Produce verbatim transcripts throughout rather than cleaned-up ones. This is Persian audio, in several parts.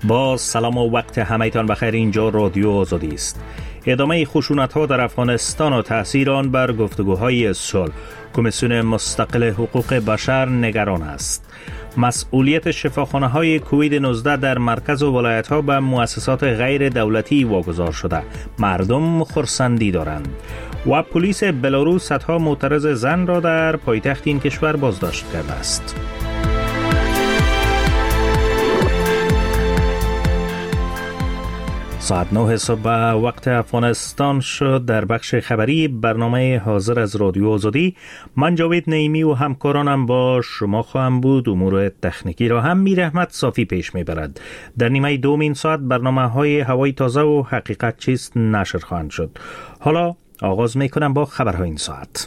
با سلام و وقت همه‌تان بخیر. اینجا رادیو آزادی است. ادامه خشونت‌ها در افغانستان و تأثیر آن بر گفتگوهای صلح. کمیسیون مستقل حقوق بشر نگران است. مسئولیت شفاخانه‌های کووید نوزده در مرکز و ولایت‌ها به مؤسسات غیر دولتی واگذار شده. مردم خرسندی دارند. و پلیس بلاروس صدها معترض زن را در پایتخت این کشور بازداشت کرده است. ساعت نه صبح وقت افغانستان شد. در بخش خبری برنامه حاضر از رادیو آزادی من جاوید نعیمی و همکارانم با شما خواهم بود. امور تکنیکی را هم میر احمد صافی پیش میبرد. در نیمه دوم این ساعت برنامه های هوای تازه و حقیقت چیست نشر خواهند شد. حالا آغاز میکنم با خبرهای این ساعت.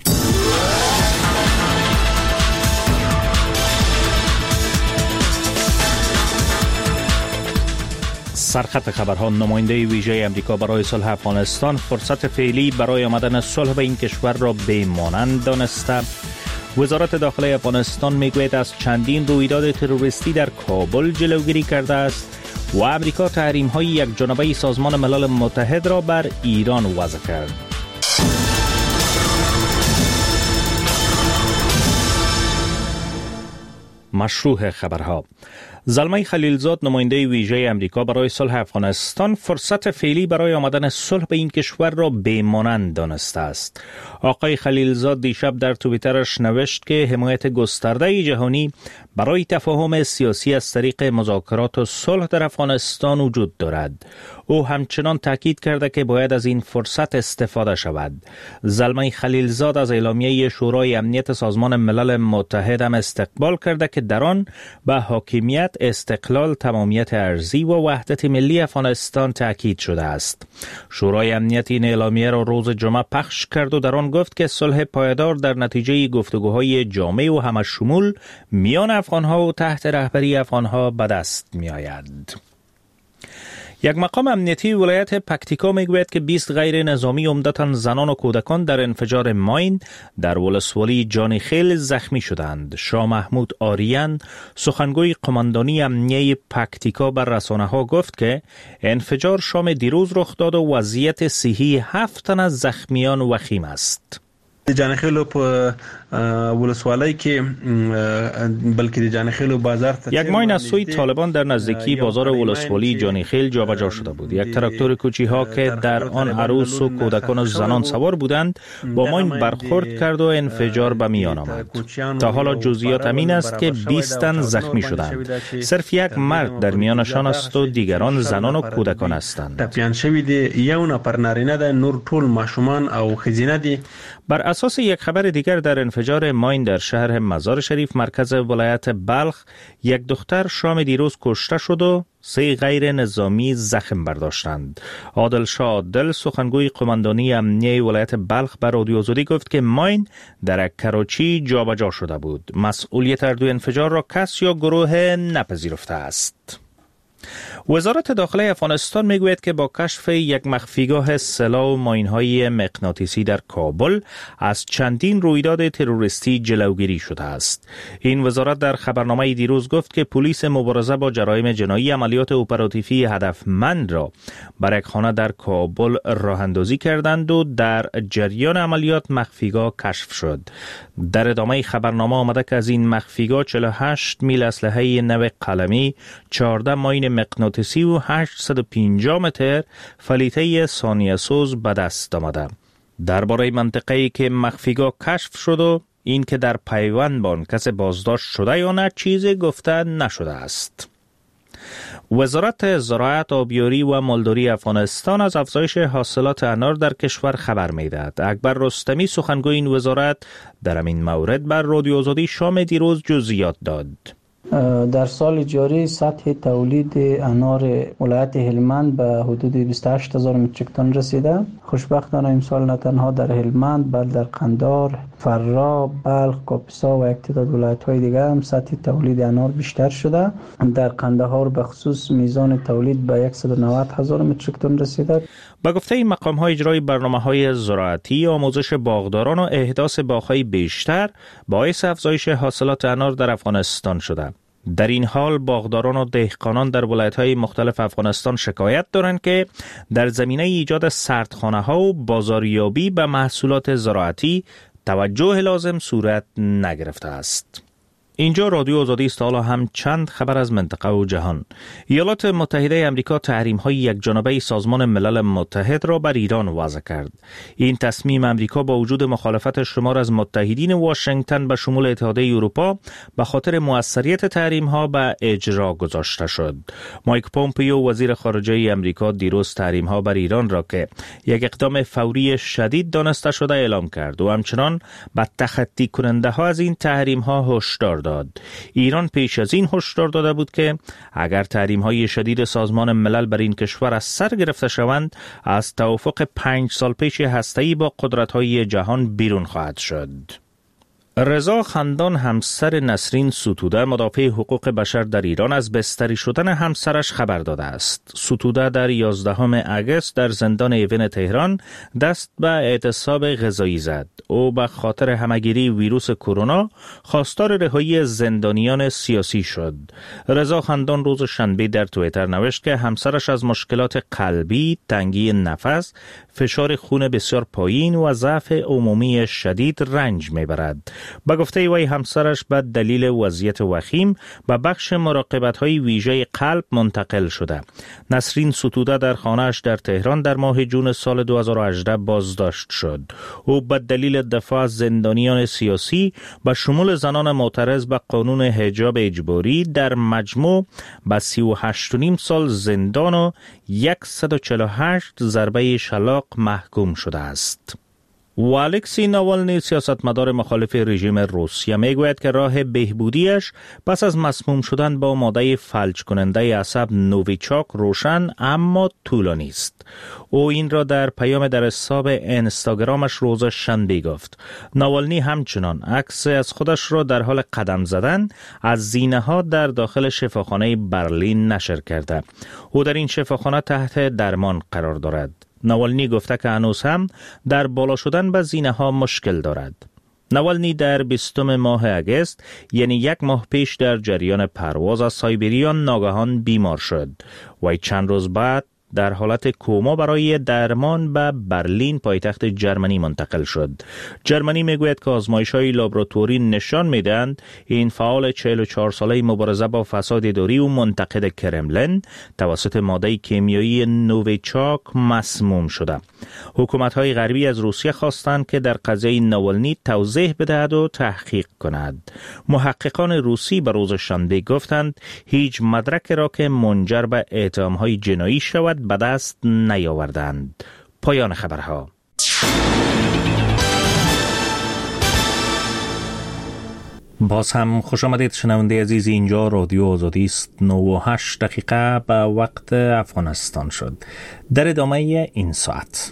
سرخط خبرها. نماینده ویژه امریکا برای صلح افغانستان فرصت فعلی برای آمدن صلح به این کشور را بی‌مانند دانسته. وزارت داخلی افغانستان میگوید از چندین رویداد تروریستی در کابل جلوگیری کرده است و امریکا تحریم‌های یک جانبه سازمان ملل متحد را بر ایران وضع کرد. مشروع خبرها. زلمه خلیلزاد نماینده ویژه امریکا برای صلح افغانستان فرصت فعلی برای آمدن صلح به این کشور را بی‌مانند دانسته است. آقای خلیلزاد دیشب در توییترش نوشت که حمایت گسترده جهانی برای تفاهم سیاسی از طریق مذاکرات و صلح در افغانستان وجود دارد. او همچنان تاکید کرده که باید از این فرصت استفاده شود. زلمه خلیلزاد از اعلامیه شورای امنیت سازمان ملل متحد هم استقبال کرده که در آن به حاکمیت، استقلال، تمامیت ارضی و وحدت ملی افغانستان تاکید شده است. شورای امنیت این اعلامیه را روز جمعه پخش کرد و در آن گفت که صلح پایدار در نتیجه گفتگوهای جامع و همشمول میان افغانها و تحت رهبری افغانها به دست می آید. یک مقام امنیتی ولایت پکتیکا میگوید که بیست غیر نظامی عمدتاً زنان و کودکان در انفجار ماین در ولسوالی جانیخیل زخمی شدند. شاه محمود آریان سخنگوی قماندانی امنیه پکتیکا بر رسانه‌ها گفت که انفجار شام دیروز رخ داد و وضعیت صحی هفت تن از زخمیان وخیم است. جانیخیلو په ولسوالی کې بلکې د جانیخیلو بازار یک ماین از سوی طالبان در نزدیکی بازار ولسوالی جانیخیل جابجا شده بود. یک تراکتور کوچی‌ها که در آن عروس و کودکان و زنان سوار بودند با ماین برخورد کرد و انفجار به میان آمد. تا حالا جزئیات این است که بیست تن زخمی شدند. صرف یک مرد در میانشان است و دیگران زنان و کودکان هستند. تپیان شوی دی یو نفر نارینه ده، نور ټول ماشومان او ښځینه دي. بر اساس یک خبر دیگر در انفجار ماین در شهر مزار شریف مرکز ولایت بلخ یک دختر شام دیروز کشته شد و سه غیر نظامی زخم برداشتند. عادل شاه عادل سخنگوی قماندانی امنیه ولایت بلخ بر رادیو آزادی گفت که ماین در کراچی جابجا شده بود. مسئولیت هر دو انفجار را کس یا گروه نپذیرفته است. وزارت داخلی افغانستان میگوید که با کشف یک مخفیگاه سلاح و ماین‌های مغناطیسی در کابل از چندین رویداد تروریستی جلوگیری شده است. این وزارت در خبرنامه دیروز گفت که پلیس مبارزه با جرایم جنایی عملیات اپراتیوی هدفمند را بر یک خانه در کابل راه اندازی کردند و در جریان عملیات مخفیگاه کشف شد. در ادامه خبرنامه آمده که از این مخفیگاه چهل و هشت میل اسلحه نو قلمی، چهارده ماین مغناطیسی و هشتصد و پنجاه متر فلیته ثانیه سوز به دست آمده. درباره منطقه‌ای که مخفیگاه کشف شد و این که در پیوند با آن کس بازداشت شده یا نه چیزی گفته نشده است. وزارت زراعت، آبیاری و مالداری افغانستان از افزایش حاصلات انار در کشور خبر می‌دهد. اکبر رستمی سخنگوی این وزارت در این مورد بر رادیو آزادی شام دیروز جزئیات داد. در سال جاری سطح تولید انار ولایت هلمند به حدود بیست و هشت هزار متریک تن رسیده. خوشبختانه امسال نه تنها در هلمند بلکه در قندار، فرا، بلخ، کاپیسا و یک تعداد ولایت‌های دیگر هم سطح تولید انار بیشتر شده. در قندهار به خصوص میزان تولید به صد و نود هزار متریک تن رسیده. با گفته این مقام‌های اجرای برنامه‌های زراعتی، آموزش باغداران و احداث باغ‌های بیشتر باعث افزایش حاصلات انار در افغانستان شده. در این حال باغداران و دهقانان در ولایت‌های مختلف افغانستان شکایت دارند که در زمینه ایجاد سردخانه‌ها و بازاریابی به محصولات زراعتی توجه لازم صورت نگرفته است. اینجا رادیو آزادی است. حالا هم چند خبر از منطقه و جهان. ایالات متحده آمریکا تحریم‌های یکجانبه سازمان ملل متحد را بر ایران وضع کرد. این تصمیم آمریکا با وجود مخالفت شمار از متحدین واشنگتن به شمول اتحادیه اروپا به خاطر موثریت تحریم‌ها به اجرا گذاشته شد. مایک پومپیو وزیر خارجه آمریکا دیروز تحریم‌ها بر ایران را که یک اقدام فوری شدید دانسته شده اعلام کرد و همچنان به تخطی کننده‌ها از این تحریم‌ها هشدار داد. ایران پیش از این هشدار داده بود که اگر تحریم‌های شدید سازمان ملل بر این کشور از سر گرفته شوند، از توافق پنج سال پیش هسته‌ای با قدرت‌های جهان بیرون خواهد شد. رضا خندان همسر نسرین ستوده مدافع حقوق بشر در ایران از بستری شدن همسرش خبر داده است. ستوده در یازدهم اگست در زندان ایون تهران دست به اعتصاب غذایی زد. او به خاطر همگیری ویروس کرونا خواستار رهایی زندانیان سیاسی شد. رضا خندان روز شنبه در توییتر نوشت که همسرش از مشکلات قلبی، تنگی نفس، فشار خون بسیار پایین و ضعف عمومی شدید رنج میبرد. به گفته وی همسرش به دلیل وضعیت وخیم به بخش مراقبت‌های ویژه قلب منتقل شده. نسرین ستوده در خانه‌اش در تهران در ماه جون سال دو هزار و هجده بازداشت شد. او به دلیل دفاع از زندانیان سیاسی به شمول زنان معترض به قانون حجاب اجباری در مجموع به سی و هشت و نیم سال زندان و صد و چهل و هشت ضربه شلاق محکوم شده است. و الکسی ناوالنی سیاستمدار مخالف رژیم روسیه میگوید که راه بهبودیش پس از مسموم شدن با ماده فلج کننده عصب نوویچاک روشن اما طولانی است. او این را در پیام در حساب اینستاگرامش روز شنبه گفت. ناوالنی همچنان عکس از خودش را در حال قدم زدن از زینه ها در داخل شفاخانه برلین نشر کرده. او در این شفاخانه تحت درمان قرار دارد. ناوالنی گفته که هنوز هم در بالا شدن به زینه ها مشکل دارد. ناوالنی در بیستم ماه اگست یعنی یک ماه پیش در جریان پرواز از سایبریا ناگهان بیمار شد و چند روز بعد در حالت کوما برای درمان به برلین پایتخت جرمنی منتقل شد. جرمنی میگوید که آزمایش‌های لابراتوری نشان میدهند این فعال چهل و چهار ساله مبارزه با فساد اداری و منتقد کرملین توسط ماده کیمیایی نوویچاک مسموم شده. حکومت‌های غربی از روسیه خواستند که در قضیه ناوالنی توضیح بدهد و تحقیق کند. محققان روسی به روز شنبه گفتند هیچ مدرک را که منجر به اتهام‌های جنایی شود به دست نیاوردند. پایان خبرها. باز هم خوش آمدید شنونده عزیز. اینجا رادیو آزادی است. نه و هشت دقیقه به وقت افغانستان شد. در ادامه این ساعت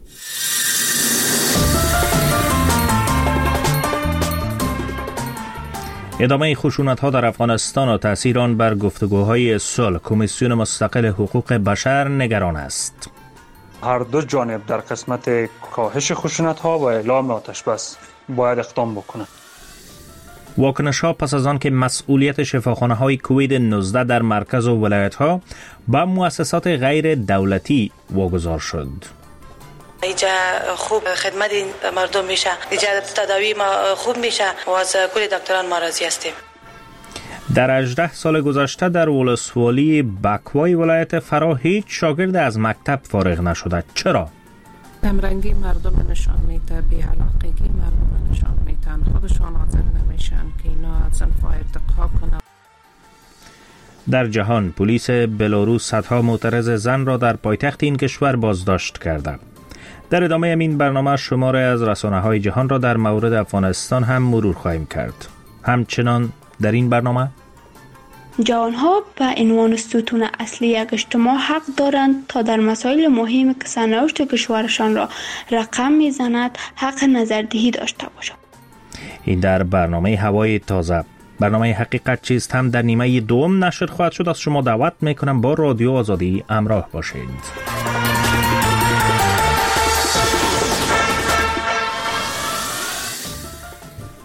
ادامه خشونت‌ها در افغانستان و تأثیر آن بر گفتگوهای صلح. کمیسیون مستقل حقوق بشر نگران است. هر دو جانب در قسمت کاهش خشونت‌ها و اعلام آتش بس باید اقدام بکنند. واکنش‌ها پس از آن که مسئولیت شفاخانه‌های کووید نوزده در مرکز و ولایت‌ها به مؤسسات غیر دولتی واگذار شد. اینجا خوب خدمت مردم میشه، اینجا تداوی ما خوب میشه و از کل دکتران ما راضی هستیم. در هجده سال گذشته در ولسوالی بکوای ولایت فرا هیچ شاگرد از مکتب فارغ نشده. چرا؟ کمرنگی مردم نشان میده، بی‌علاقگی مردم نشان میدن، خودشان حاضر نمیشن که اینا از انفاع ارتقا کنن. در جهان پلیس بلاروس صدها معترض زن را در پایتخت این کشور بازداشت کرده. در ادامه این برنامه شماره از رسانه‌های جهان را در مورد افغانستان هم مرور خواهیم کرد. همچنان در این برنامه جوانها به عنوان ستون اصلی یک اجتماع حق دارند تا در مسائل مهمی که سرنوشت کشورشان را رقم میزند حق نظردهی داشته باشند. این در برنامه هوای تازه. برنامه حقیقت چیست هم در نیمه دوم نشر خواهد شد. از شما دعوت میکنم با رادیو آزادی همراه باشید.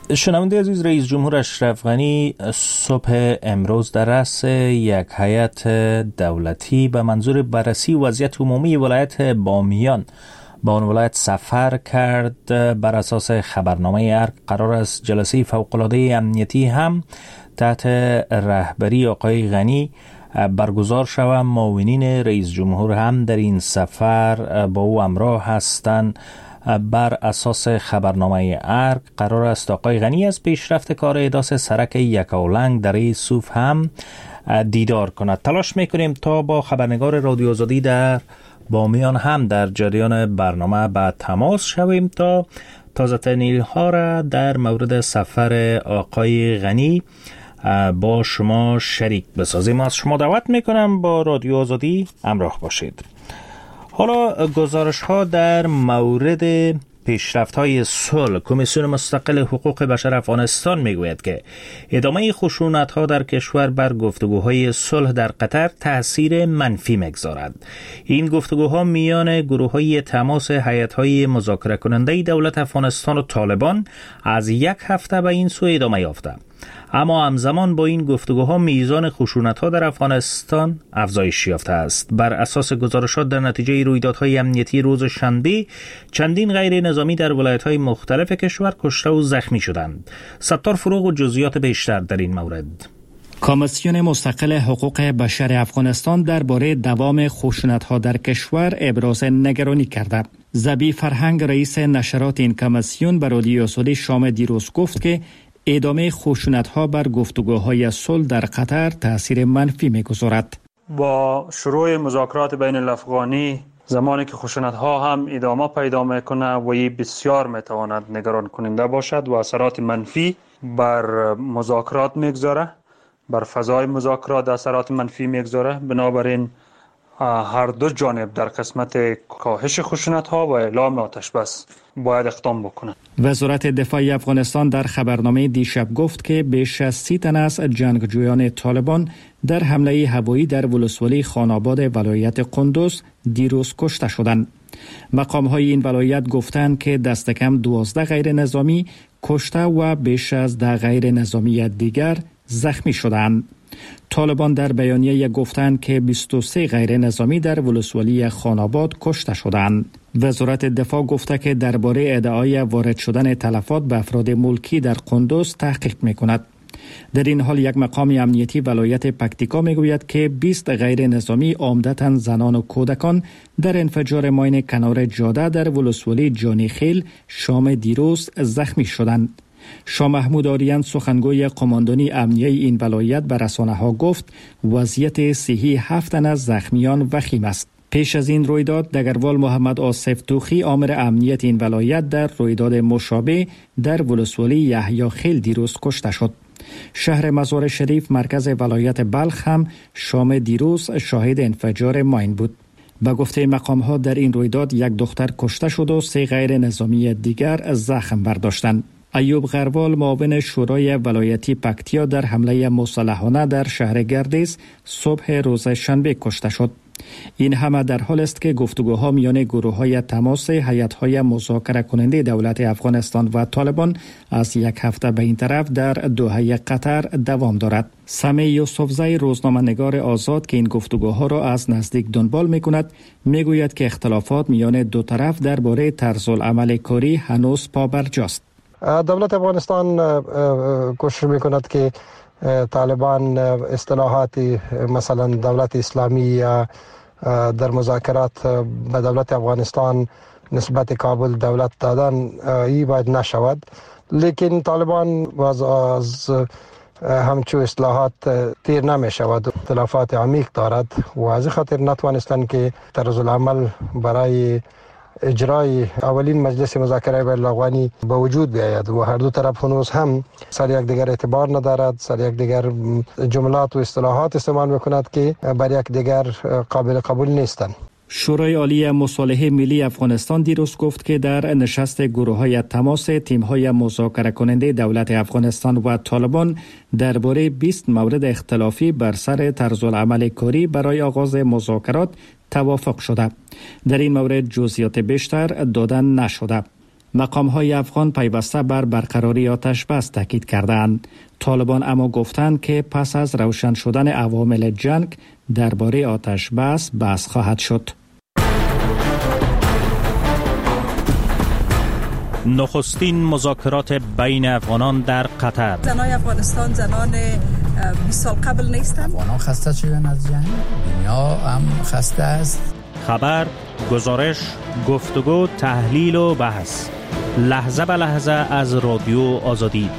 شنونده عزیز، رئیس جمهور اشرف غنی صبح امروز در رأس یک هیئت دولتی به منظور بررسی وضعیت عمومی ولایت بامیان به آن ولایت سفر کرد. بر اساس خبرنامه ارگ قرار است جلسه فوق‌العاده امنیتی هم تحت رهبری آقای غنی برگزار شود. معاونین رئیس جمهور هم در این سفر با او همراه هستند. بر اساس خبرنامه ارگ قرار است آقای غنی از پیشرفت کار احداث سرک یکاولنگ در سوف هم دیدار کند. تلاش میکنیم تا با خبرنگار رادیو آزادی در بامیان هم در جریان برنامه به تماس شویم تا تازه ترین ها را در مورد سفر آقای غنی با شما شریک بسازیم. از شما دعوت میکنم با رادیو آزادی همراه باشید. حالا گزارش ها در مورد پیشرفت های صلح. کمیسیون مستقل حقوق بشر افغانستان میگوید که ادامه خشونت ها در کشور بر گفتگوهای صلح در قطر تأثیر منفی میگذارد. این گفتگوها میان گروه های تماس هیئت های مذاکره کننده دولت افغانستان و طالبان از یک هفته به این سو ادامه یافته، اما همزمان با این گفتگوها میزان خشونت‌ها در افغانستان افزایش یافته است. بر اساس گزارشات در نتیجه رویدادهای امنیتی روز شنبه چندین غیر نظامی در ولایت‌های مختلف کشور کشته و زخمی شدند. ستار فروغ و جزئیات بیشتر در این مورد. کمیسیون مستقل حقوق بشر افغانستان درباره دوام خشونت‌ها در کشور ابراز نگرانی کرده. زبی فرهنگ رئیس نشرات این کمیسیون به رادیو آزادی شام دیروز گفت که ادامه خشونت‌ها بر گفتگوهای صلح در قطر تأثیر منفی می‌گذارد. با شروع مذاکرات بین الافغانی زمانی که خشونت‌ها هم ادامه پیدا می‌کنه و این بسیار می‌تواند نگران کننده باشد و اثرات منفی بر مذاکرات می‌گذاره، بر فضای مذاکرات اثرات منفی می‌گذاره. بنابراین هر دو جانب در قسمت کاهش خشونت‌ها و اعلام آتش بس باید اقدام بکنند. وزارت دفاع افغانستان در خبرنامه دیشب گفت که بیش از سی تن از جنگجویان طالبان در حمله هوایی در ولسوالی خاناباد ولایت قندوز دیروز کشته شدند. مقام‌های این ولایت گفتند که دست کم دوازده غیر نظامی کشته و بیش از ده غیر نظامی دیگر زخمی شدند. طالبان در بیانیه گفتند که بیست و سه غیر نظامی در ولسوالی خاناباد کشته شدند. وزارت دفاع گفته که درباره ادعای وارد شدن تلفات به افراد ملکی در قندوز تحقیق می‌کند. در این حال یک مقام امنیتی ولایت پکتیکا میگوید که بیست غیر نظامی عمدتاً زنان و کودکان در انفجار ماین کنار جاده در ولسوالی جانی خیل شام دیروز زخمی شدند. شاه محمود آریان سخنگوی قماندانی امنیه این ولایت به رسانه‌ها گفت وضعیت صحی هفت تن از زخمیان وخیم است. پیش از این رویداد دگروال محمد آصف توخی آمر امنیت این ولایت در رویداد مشابه در ولسوالی یحیی خیل دیروز کشته شد. شهر مزار شریف مرکز ولایت بلخ هم شام دیروز شاهد انفجار ماین بود. به گفته مقام‌ها در این رویداد یک دختر کشته شد و سه غیر نظامی دیگر زخم برداشتند. ایوب غروال معاون شورای ولایتی پکتیا در حمله مسلحانه در شهر گردیز صبح روز شنبه کشته شد. این همه در حال است که گفتگوها میان گروه‌های تماس هیئت‌های مذاکره کننده دولت افغانستان و طالبان از یک هفته به این طرف در دوحه قطر دوام دارد. سمی یوسفزی روزنامه‌نگار آزاد که این گفتگوها را از نزدیک دنبال می‌کند میگوید که اختلافات میان دو طرف درباره طرزالعمل کاری هنوز پابرجاست. دولت افغانستان کوشش می‌کند که طالبان اصطلاحات مثلا دولت اسلامی یا در مذاکرات به دولت افغانستان نسبت کابل دولت دادن ای باید نشود، لیکن طالبان باز از همچو اصلاحات تیر نمی شود، اختلافات عمیق دارد و از خاطر نتوانستند که طرز العمل برای اجرای اولین مجلس مذاکره بین الافغانی به وجود بیاید و هر دو طرف هنوز هم سر یک دیگر اعتبار ندارد، سر یک دیگر جملات و اصطلاحات استعمال میکند که بر یک دیگر قابل قبول نیستند. شورای عالی مصالحه ملی افغانستان دیروز گفت که در نشست گروه‌های تماس تیم‌های مذاکره کننده دولت افغانستان و طالبان درباره بیست مورد اختلافی بر سر طرزالعمل کاری برای آغاز مذاکرات توافق شده. در این مورد جزئیات بیشتر دادن نشده. مقام‌های افغان پیوسته بر برقراری آتش بس تاکید کردند. طالبان اما گفتند که پس از روشن شدن عوامل جنگ درباره آتش بس بحث خواهد شد. نخستین مذاکرات بین افغانان در قطر. زنان افغانستان زنان بیست سال قبل نیستند. افغانان خسته شدن از جنگ، دنیا هم خسته است. خبر، گزارش، گفتگو، تحلیل و بحث لحظه به لحظه از رادیو آزادی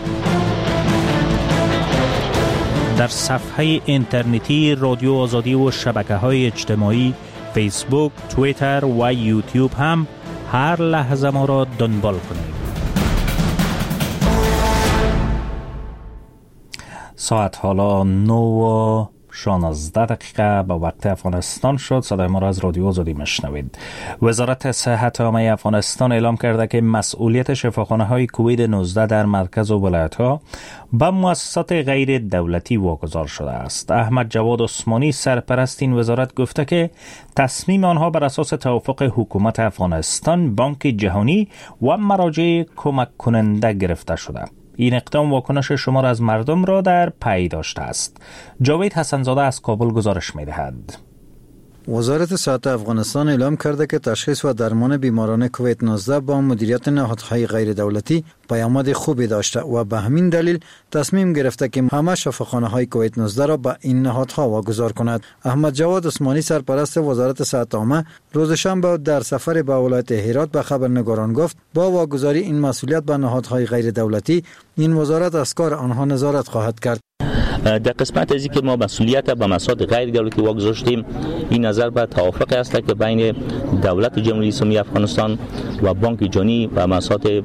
در صفحه اینترنتی رادیو آزادی و شبکه‌های اجتماعی فیسبوک، توییتر و یوتیوب هم هر لحظه ما را دنبال کنید. ساعت حالا نه و شانزده دقیقه به وقت افغانستان شد. صدای ما را از رادیو آزادی میشنوید. وزارت صحت عامه افغانستان اعلام کرده که مسئولیت شفاخانه های کووید نوزده در مرکز و ولایت ها به مؤسسات غیر دولتی واگذار شده است. احمد جواد عثمانی سرپرست این وزارت گفته که تصمیم آنها بر اساس توافق حکومت افغانستان، بانک جهانی و مراجع کمک کننده گرفته شده. این اقدام واکنش شمار از مردم را در پی داشته است. جاوید حسنزاده از کابل گزارش می‌دهد. وزارت صحت افغانستان اعلام کرده که تشخیص و درمان بیماران کووید نوزده با مدیریت نهادهای غیر دولتی پیامد خوبی داشته و به همین دلیل تصمیم گرفته که همه شفاخانه‌های کووید نوزده را به این نهادها واگذار کند. احمد جواد عثمانی سرپرست وزارت صحت عامه روز شنبه در سفر به ولایت هرات به خبرنگاران گفت با واگذاری این مسئولیت به نهادهای غیر دولتی این وزارت از کار آنها نظارت خواهد کرد. در قسمت از که ما مسئولیت به مسائل غیر دولتی واگذاشتیم، این نظر به توافق است که بین دولت جمهوری اسلامی افغانستان و بانک جهانی و مسائل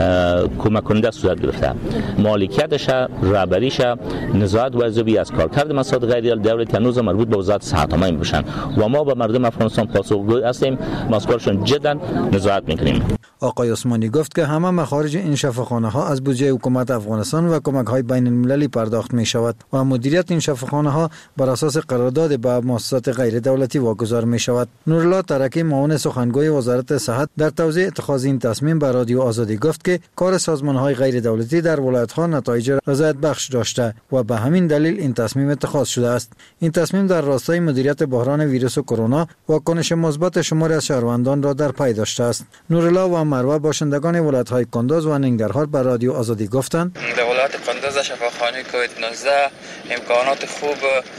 کمک کننده صورت گرفته. مالکیتش، رهبریش، نظارت و ارزیابی از کارکرد مسائل غیر دولتی هنوز مربوط به وزارت صحت عامه میباشند و ما به مردم افغانستان پاسخگوی هستیم، مسئولشون جدا نظارت میکنیم. آقای عثمانی گفت که همه مخارج این شفاخانه ها از بودجه حکومت افغانستان و کمک های بین المللی پرداخت می شود و مدیریت این شفاخانه ها بر اساس قرارداد با مؤسسات غیر دولتی واگذار می شود. نورالله ترکی معاون سخنگوی وزارت صحت در توضیح اتخاذ این تصمیم به رادیو آزادی گفت که کار سازمان های غیر دولتی در ولایت ها نتایج رضایت بخش داشته و به همین دلیل این تصمیم اتخاذ شده است. این تصمیم در راستای مدیریت بحران ویروس کرونا واکنش مثبت شماری از شهروندان را در پی داشته است. نورالله و مروه باشندگان ولایت‌های کندوز و ننگرهار به رادیو آزادی گفتند در ولایت کندوز شفاخانه کووید نوزده امکانات خوب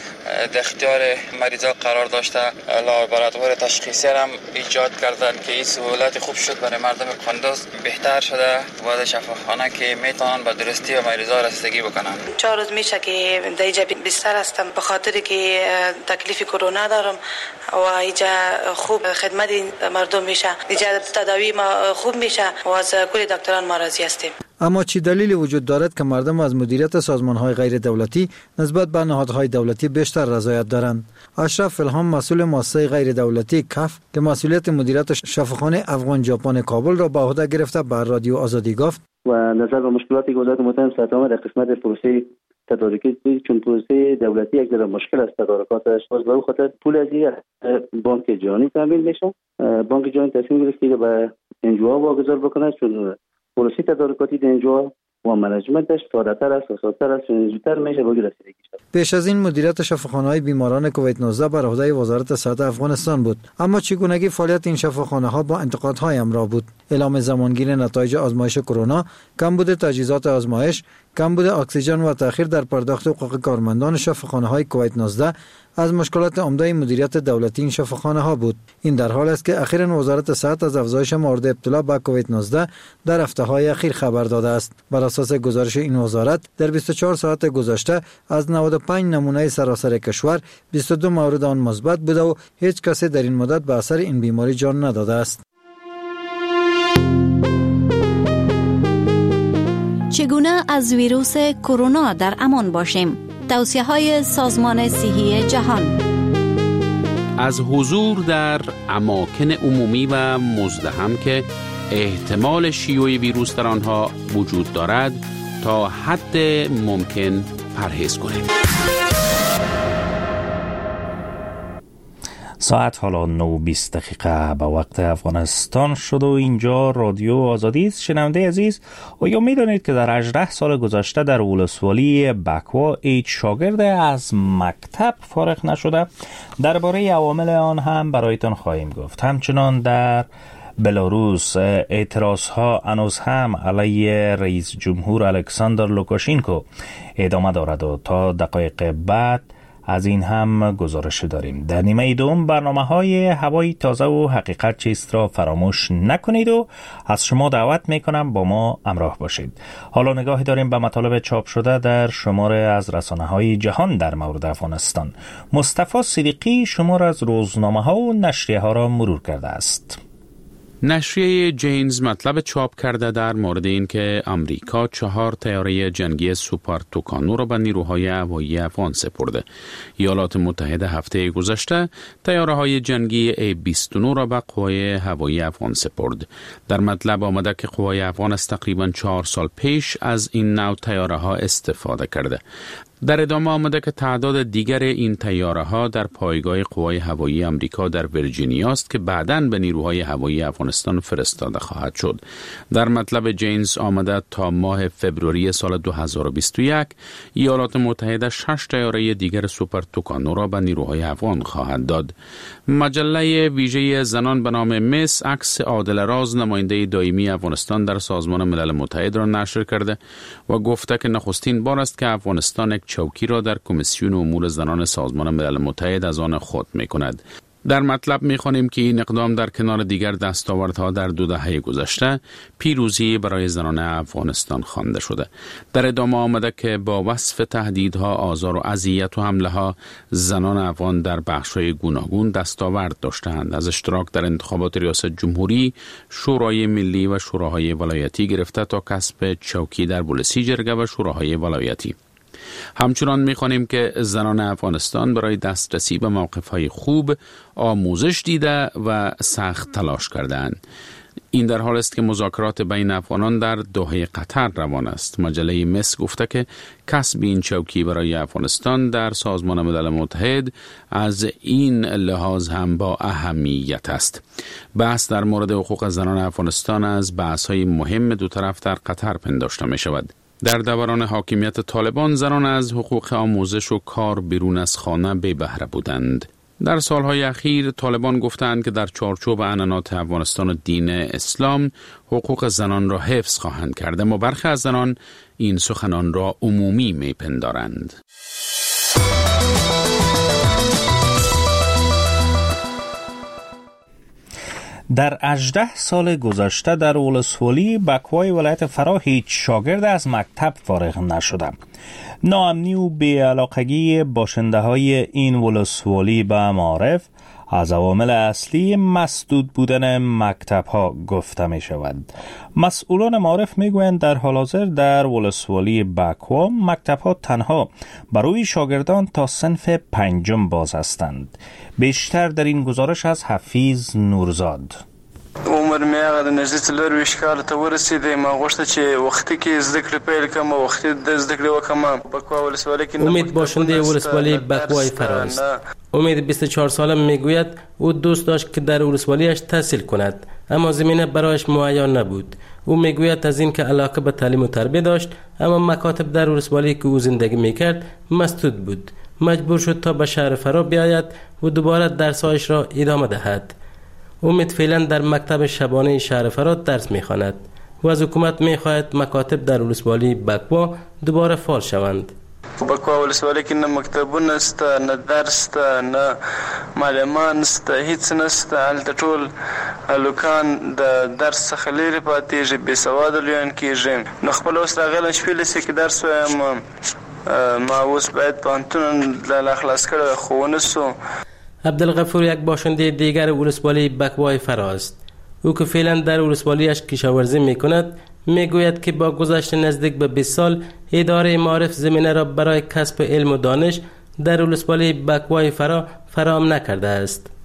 در اختیار مریضا قرار داشته، لابراتوار تشخیصی هم ایجاد کردند که این سهولت خوب شد برای مردم کندوز، بهتر شده و شفاخانه که میتونن به درستی و مریضا رسیدگی بکنن. چهار روز میشه که در اینجا بستر هستم به خاطر که تکلیف کرونا دارم و اینجا خوب خدمت مردم میشه، اینجا تداوی ما خوب میشه و از کل دکتران ما راضی هستیم. اما چی دلیلی وجود دارد که مردم از مدیریت سازمان‌های غیر دولتی نسبت به نهادهای دولتی بیشتر رضایت دارند؟ اشرف الهام مسئول مؤسسه غیر دولتی کف که مسئولیت مدیریت شفاخانه افغان ژاپن کابل را به عهده گرفته بر رادیو آزادی گفت و نظر به مشکلاتی که وزارت محترم صحت عامه در قسمت پروسه تدارکی، چون پروسه دولتی یک ذره مشکل است تدارکاتش، باز به خاطر پول از بانک جهانی تامین میشه. بانک جهانی تصمیم گرفت که به انجوها واگذار بکنه، چون پروسه تدارکاتی در انجوها و منیجمنتش ساده‌تر است و ساده‌تر است، زودتر میشه به رسیدگی شد. پیش از این مدیریت شفاخانه‌های بیماران کووید نوزده بر عهده وزارت صحت افغانستان بود، اما چگونگی فعالیت این شفاخانه‌ها با انتقادهای همراه بود. اعلام زمانگیر نتایج آزمایش کرونا، کمبود تجهیزات آزمایش، کمبود اکسیژن و تأخیر در پرداخت حقوق کارمندان شفاخانه‌های کووید نوزده از مشکلات عمده مدیریت دولتی این شفاخانه‌ها بود. این در حال است که اخیراً وزارت صحت از افزایش موارد ابتلا به کووید نوزده در هفته‌های اخیر خبر داده است. بر اساس گزارش این وزارت در بیست و چهار ساعت گذشته از نود و پنج نمونه سراسر کشور بیست و دو مورد آن مثبت بوده و هیچ کسی در این مدت به اثر این بیماری جان نداده است. چگونه از ویروس کرونا در امان باشیم؟ توصیه‌های سازمان صحی جهان. از حضور در اماکن عمومی و مزدحم که احتمال شیوع ویروس در آنها وجود دارد تا حد ممکن پرهیز کنید. ساعت حالا نه بیست دقیقه به وقت افغانستان شد و اینجا رادیو آزادی است. شنونده عزیز، آیا میدانید که در هجده سال گذشته در ولسوالی بکوا هیچ شاگرد از مکتب فارغ نشده؟ درباره عوامل آن هم برایتان خواهیم گفت. همچنان در بلاروس اعتراض ها هنوز هم علیه رئیس جمهور الکساندر لوکاشینکو ادامه دارد و تا دقایق بعد از این هم گزارش داریم. در نیمه دوم برنامه های هوای تازه و حقیقت چیست را فراموش نکنید و از شما دعوت میکنم با ما همراه باشید. حالا نگاهی داریم به مطالب چاپ شده در شماره از رسانه های جهان در مورد افغانستان. مصطفی صدیقی شماره از روزنامه ها و نشریه ها را مرور کرده است. نشریه جینز مطلب چاپ کرده در مورد این که امریکا چهار طیاره جنگی سوپر توکانو را به نیروهای هوایی افغان سپرده. ایالات متحده هفته گذشته طیاره‌های جنگی ای بیست و نه را به قوای هوایی افغان سپرد. در مطلب آمده که قوای افغان از تقریباً چهار سال پیش از این نوع طیاره‌ها استفاده کرده. در ادامه آمده که تعداد دیگر این طیاره ها در پایگاه قوای هوایی آمریکا در ویرجینیا است که بعداً به نیروهای هوایی افغانستان فرستاده خواهد شد. در مطلب جینز آمده تا ماه فوریه سال دو هزار و بیست و یک ایالات متحده شش طیاره دیگر سوپر توکانو را به نیروهای افغان خواهد داد. مجله ویژه زنان به نام مس عکس عادل راز نماینده دائمی افغانستان در سازمان ملل متحد را نشر کرده و گفته که نخستین بار است که افغانستان یک چوکی را در کمیسیون امور زنان سازمان ملل متحد از آن خود می کند. در مطلب می خوانیم که این اقدام در کنار دیگر دستاوردها در دو دهه گذشته پیروزی برای زنان افغانستان خوانده شده. در ادامه آمده که با وصف تهدیدها، آزار و اذیت و حمله ها زنان افغان در بخش‌های گوناگون دستاورد داشتند، از اشتراک در انتخابات ریاست جمهوری، شورای ملی و شوراهای ولایتی گرفته تا کسب چوکی در بولسیجرگه و شوراهای ولایتی. همچنان می‌خوانیم که زنان افغانستان برای دسترسی به موقف‌های خوب آموزش دیده و سخت تلاش کردند. این در حال است که مذاکرات بین افغانان در دوحه قطر روان است. مجله مس گفته که کسب این چوکی برای افغانستان در سازمان ملل متحد از این لحاظ هم با اهمیت است. بحث در مورد حقوق زنان افغانستان از بحث‌های مهم دو طرف در قطر پنداشته می‌شود. در دوران حاکمیت طالبان زنان از حقوق آموزش و کار بیرون از خانه بی بهره بودند. در سالهای اخیر طالبان گفتند که در چارچوب عنعنات افغانستان و دین اسلام حقوق زنان را حفظ خواهند کرد، اما برخی از زنان این سخنان را عمومی میپندارند. در هجده سال گذشته در ولسوالی بکوای ولایت فرا هیچ شاگرد از مکتب فارغ نشده. ناامنی و بی‌علاقگی باشنده های این ولسوالی به معارف از عوامل اصلی مسدود بودن مکتب ها گفته می شود. مسئولان معارف می گویند در حال حاضر در ولسوالی بکوا مکتب ها تنها برای شاگردان تا صنف پنجم باز هستند. بیشتر در این گزارش از حفیظ نورزاد. عمر مې هغه د نږدې څلورویشت کالو ته ورسېدی. ما غوښته چې وختي کې زده کړې پیل کړم او وختي د زده کړې وکړم. بکوا ولسوالۍ کې امید باشنده ولسوالی بکوای فراست. امید بیست و چهار ساله میگوید او دوست داشت که در ولسوالیش تحصیل کند، اما زمینه برایش مهیا نبود. او میگوید از این که علاقه به تعلیم و تربیت داشت، اما مکاتب در ولسوالی که او زندگی میکرد مسدود بود. مجبور شد تا به شهر فرا بیاید و دوباره درسایش را ادامه دهد. امید فعلا در مکتب شبانه شهر فرات درس میخواند و از حکومت میخواهد مکاتب در ولسوالی بکوا دوباره فعال شوند. بکوا ولسوالی کې نه مکتبونه سته، نه درس ته، نه معلمان سته، هیڅ نسته. هلته ټول هلکان د درس څخه لرې پاتېږي، بې سواده لویان کېږي. نو خپل اوس راغلی شپې لسې کې درس وایم، ما اوس باید پوهنتون له خلاص کړی خو ونه سو. عبدالغفور یک باشنده دیگر ولسوالی بکوای فرا است. او که فعلا در ولسوالیش کشاورزی میکند میگوید که با گذشت نزدیک به بیست سال اداره معارف زمینه را برای کسب علم و دانش در ولسوالی بکوای فرا فراهم نکرده است.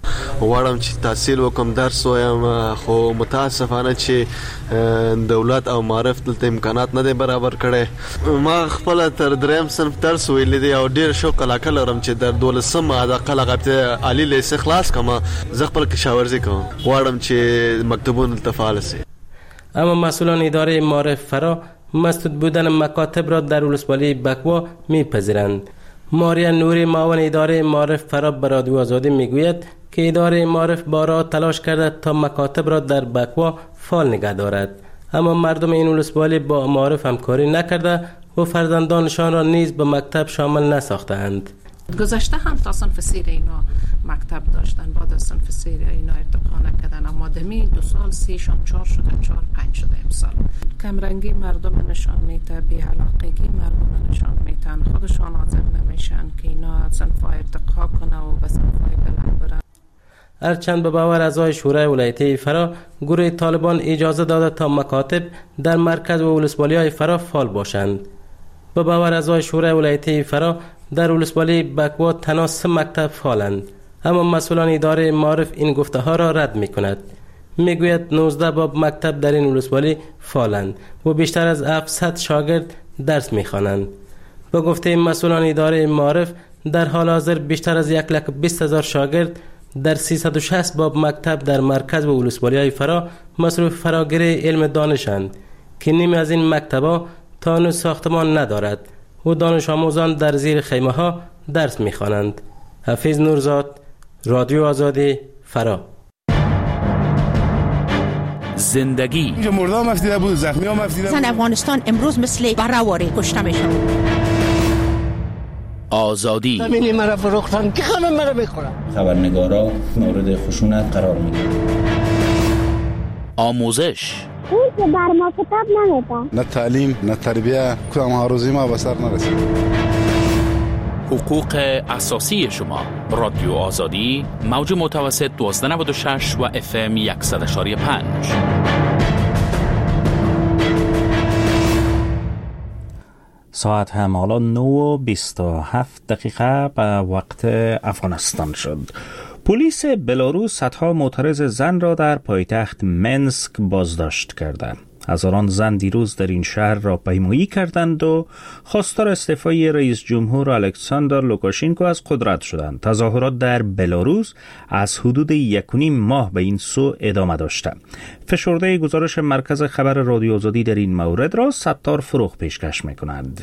وړم چې تحصیل وکم درس وایم خو متاسفانه چې دولت او معرف دلته امکانات نه دی برابر کړي. ما خپل تر دریم صنف درس ویل دي او ډیر شوق علاقه لرم چې در دولسم علاقه لغته عالی لیس خلاص کما زه خپل کشاورزي کوم. وړم چې مکتبونه تفعال شي. اما مسئولان اداره معرف فرا مسدود بودن مکاتب را در ولسوالی بکوا میپذیرند. ماریا نوری معاون اداره معرف فرا به رادیو آزادی میگوید که اداره معرف بارها تلاش کرده تا مکاتب را در بکوا فعال نگه دارد، اما مردم این ولسوالی با معرف همکاری نکرده و فرزندانشان را نیز به مکتب شامل نساختند. گذشته هم تا صنف سیر اینا مکتب داشتن، بعد از صنف سیر اینا ارتقا نکردن، اما دمی دو سال سیشان چهار شده، چهار پنج شده امسال. کمرنگی مردم نشان میده، بی‌علاقگی مردم نشان میدن، خودشان حاضر نمیشن که اینا صنفا ارتقا کنه و به صنفای بلند برن. هرچند به باور اعضای شورای ولایتی فرا گروه طالبان اجازه داده تا مکاتب در مرکز و ولسوالی‌های فرا فعال باشند. به باور اعضای شورای ولایتی فرا در ولسوالی بکوا تنها سه مکتب فعالند، اما مسئولان اداره معرف این گفته ها را رد می کند. می گوید نوزده باب مکتب در این ولسوالی فعالند و بیشتر از هفتصد شاگرد درس می خوانند. به گفته مسئولان اداره معرف در حال حاضر بیشتر از یک لک بیست هزار شاگرد در سیصد و شصت باب مکتب در مرکز و ولسوالی های فرا مصروف فراگیری علم دانشند که نیمی از این مکتب‌ها تا هنوز ساختمان ندارد و دانش آموزان در زیر خیمه ها درس می‌خوانند. حفیظ نورزاد، رادیو آزادی، فرا. زندگی اینجا مرده هم افتیده بود، زخمی هم افتیده بود. زن افغانستان امروز مثل برهواری کشته میشن. آزادی زمینی مرا فروختن که خانم مرا بخورن. خبرنگارا مورد خشونت قرار میگیرن. آموزش اون که بر ما کتاب نمیدن، نه تعلیم نه تربیه، کدام هاروزی ما به سر نرسید. حقوق اساسی شما. رادیو آزادی، موج متوسط دوازده نود و شش و اف ام صد و یک و پنج. ساعت هم حالا نه و بیست و هفت دقیقه به وقت افغانستان شد. پلیس بلاروس صدها معترض زن را در پایتخت منسک بازداشت کرده. هزاران زن دیروز در این شهر را پیمایی کردند و خواستار استعفای رئیس جمهور الکساندر لوکاشنکو از قدرت شدند. تظاهرات در بلاروس از حدود یک و نیم ماه به این سو ادامه داشته. فشرده گزارش مرکز خبر رادیو آزادی در این مورد را ستار فروغ پیشکش می‌کند.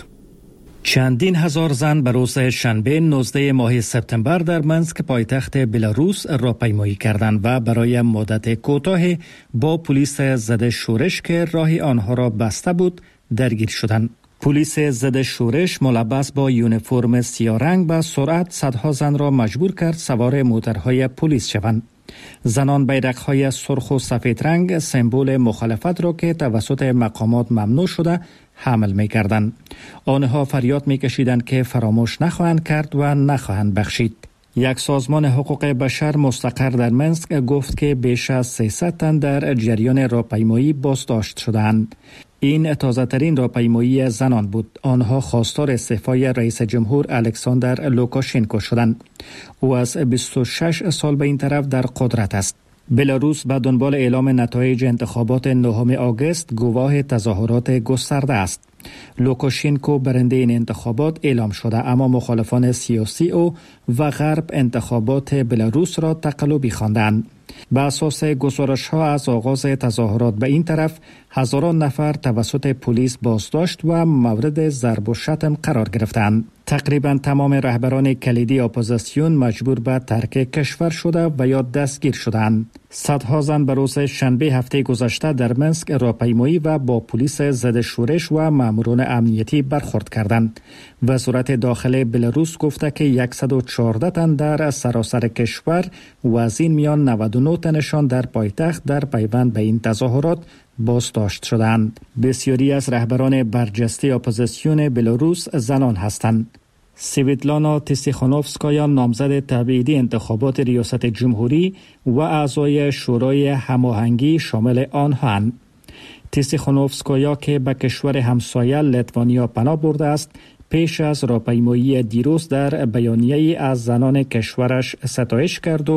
چندین هزار زن به روز شنبه نوزده ماه سپتامبر در منسک پایتخت بلاروس راهپیمایی کردند و برای مدت کوتاهی با پلیس ضد شورش که راه آنها را بسته بود درگیر شدند. پلیس ضد شورش ملبس با یونیفرم سیاه رنگ به سرعت صدها زن را مجبور کرد سوار موترهای پلیس شوند. زنان بیرق‌های سرخ و سفید رنگ سمبل مخالفت را که توسط مقامات ممنوع شده حمل می‌کردند. آنها فریاد می‌کشیدند که فراموش نخواهند کرد و نخواهند بخشید. یک سازمان حقوق بشر مستقر در منسک گفت که بیش از سیصد تن در جریان راهپیمایی بازداشت شدند. این تازه‌ترین راهپیمایی زنان بود. آنها خواستار استعفای رئیس جمهور الکساندر لوکاشنکو شدند. او از بیست و شش سال به این طرف در قدرت است. بلاروس به دنبال اعلام نتایج انتخابات نهم آگوست گواه تظاهرات گسترده است. لوکاشنکو برنده این انتخابات اعلام شده، اما مخالفان سیاسی او و غرب انتخابات بلاروس را تقلبی خواندند. به اساس گزارش‌ها از آغاز تظاهرات به این طرف هزاران نفر توسط پلیس بازداشت و مورد ضرب و شتم قرار گرفتند. تقریبا تمام رهبران کلیدی اپوزیسیون مجبور به ترک کشور شده و یا دستگیر شدند. صدها زن به روز شنبه هفته گذشته در منسک راهپیمایی و با پلیس ضد شورش و ماموران امنیتی برخورد کردند. وزارت داخلی بلاروس گفته که صد و چهارده تن در سراسر کشور و از این میان نود و نه تنشان در پایتخت در پیوند به این تظاهرات بازداشت شدند. بسیاری از رهبران برجسته اپوزیسیون بلاروس زنان هستند. سویتلانا تیسیخانوفسکایا نامزد تبعیدی انتخابات ریاست جمهوری و اعضای شورای هماهنگی شامل آنهاند. تیسیخانوفسکایا که به کشور همسایه لیتوانیا پناه برده است، پیش از راهپیمایی دیروز در بیانیه‌ای از زنان کشورش ستایش کرد و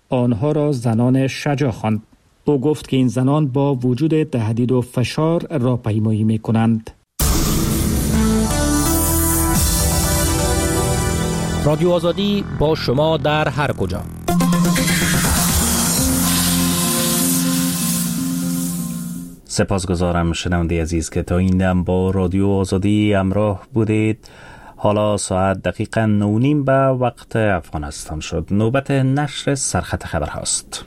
آنها را زنان شجاع خواند. او گفت که این زنان با وجود تهدید و فشار راهپیمایی می‌کنند. رادیو آزادی با شما در هر کجا. سپاسگزارم شنونده عزیز که تا این دم با رادیو آزادی همراه بودید. حالا ساعت دقیقاً نه نیم به وقت افغانستان شد. نوبت نشر سرخط خبر هاست.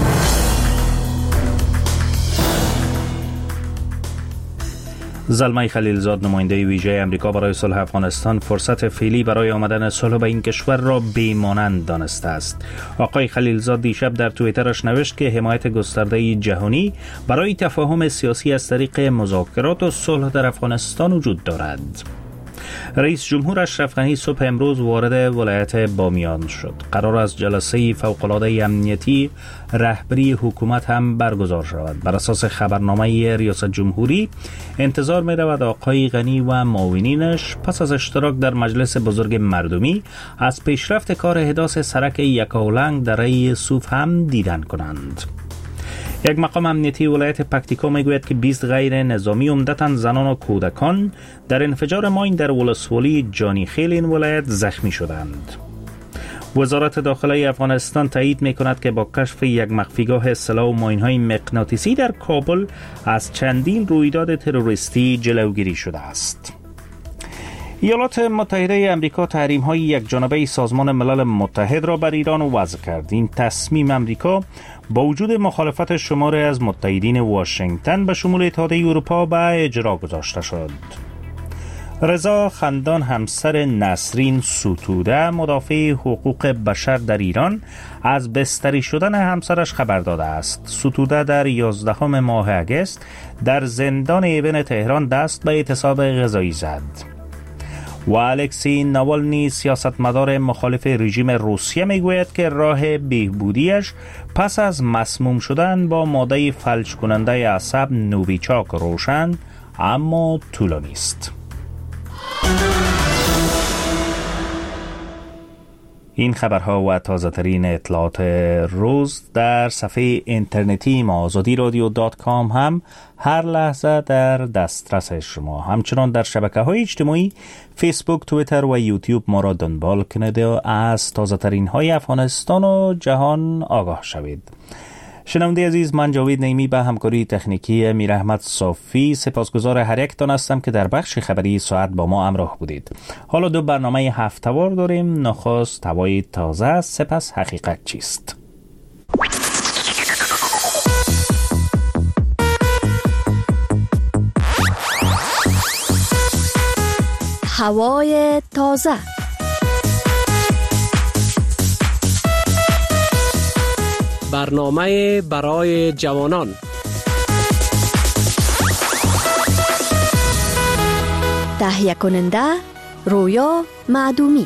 زلمه خلیلزاد نماینده ویژه امریکا برای صلح افغانستان فرصت فعلی برای آمدن صلح به این کشور را بی‌مانند دانسته است. آقای خلیلزاد دیشب در توییترش نوشت که حمایت گسترده جهانی برای تفاهم سیاسی از طریق مذاکرات و صلح در افغانستان وجود دارد. رئیس جمهور اشرف غنی صبح امروز وارد ولایت بامیان شد. قرار است جلسه فوق‌العاده امنیتی رهبری حکومت هم برگزار شود. بر اساس خبرنامه ریاست جمهوری انتظار می رود آقای غنی و معاونینش پس از اشتراک در مجلس بزرگ مردمی از پیشرفت کار احداث سرک یکاولنگ در ری صوف هم دیدن کنند. یک مقام امنیتی ولایت پکتیکا میگوید که بیست غیر نظامی عمدتاً زنان و کودکان در انفجار ماین در ولسوالی جانی خیل این ولایت زخمی شدند. وزارت داخلی افغانستان تایید میکند که با کشف یک مخفیگاه سلاح و ماین‌های مغناطیسی در کابل از چندین رویداد تروریستی جلوگیری شده است. ایالات متحده امریکا تحریم‌های یکجانبه سازمان ملل متحد را بر ایران وضع کرد. این تصمیم امریکا با وجود مخالفت شماری از متحدین واشنگتن به شمول اتحادیه اروپا به اجرا گذاشته شد. رضا خندان همسر نسرین ستوده مدافع حقوق بشر در ایران از بستری شدن همسرش خبر داده است. ستوده در یازدهم ماه اگست در زندان ایون تهران دست به اعتصاب غذایی زد. و الکسی ناوالنی سیاستمدار مخالف رژیم روسیه میگوید که راه بهبودیش پس از مسموم شدن با ماده فلج کننده عصب نوویچاک روشن اما طولانی است. این خبرها و تازه ترین اطلاعات روز در صفحه اینترنتی ما آزادی رادیو دات کام هم هر لحظه در دسترس شما. همچنان در شبکه های اجتماعی فیسبوک، توییتر و یوتیوب ما را دنبال کنید و از تازه ترین های افغانستان و جهان آگاه شوید. شنونده عزیز، من جاوید نیمی به همکاری تکنیکی امیر احمد صافی سپاسگزار هر یکتان هستم که در بخش خبری ساعت با ما همراه بودید. حالا دو برنامه هفته‌وار داریم. نخست هوای تازه، سپس حقیقت چیست. هوای تازه. برنامه برای جوانان. تهیه کننده رویا معدومی.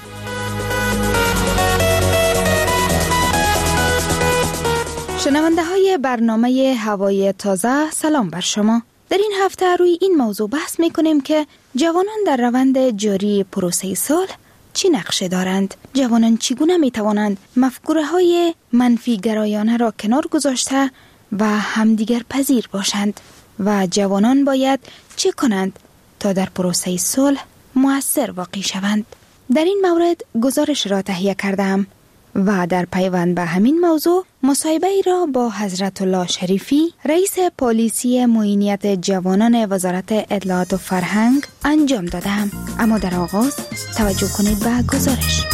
شنونده های برنامه هوای تازه، سلام بر شما. در این هفته روی این موضوع بحث می کنیم که جوانان در روند جاری پروسه صلح چی نقشه دارند؟ جوانان چگونه می توانند مفکوره های منفی گرایانه را کنار گذاشته و همدیگر پذیر باشند؟ و جوانان باید چه کنند تا در پروسه صلح مؤثر واقع شوند؟ در این مورد گزارش را تهیه کردم و در پیوند به همین موضوع مصاحبه ای را با حضرت الله شریفی، رئیس پلیسی معینیت جوانان وزارت اطلاعات و فرهنگ انجام دادم. اما در آغاز توجه کنید به گزارش.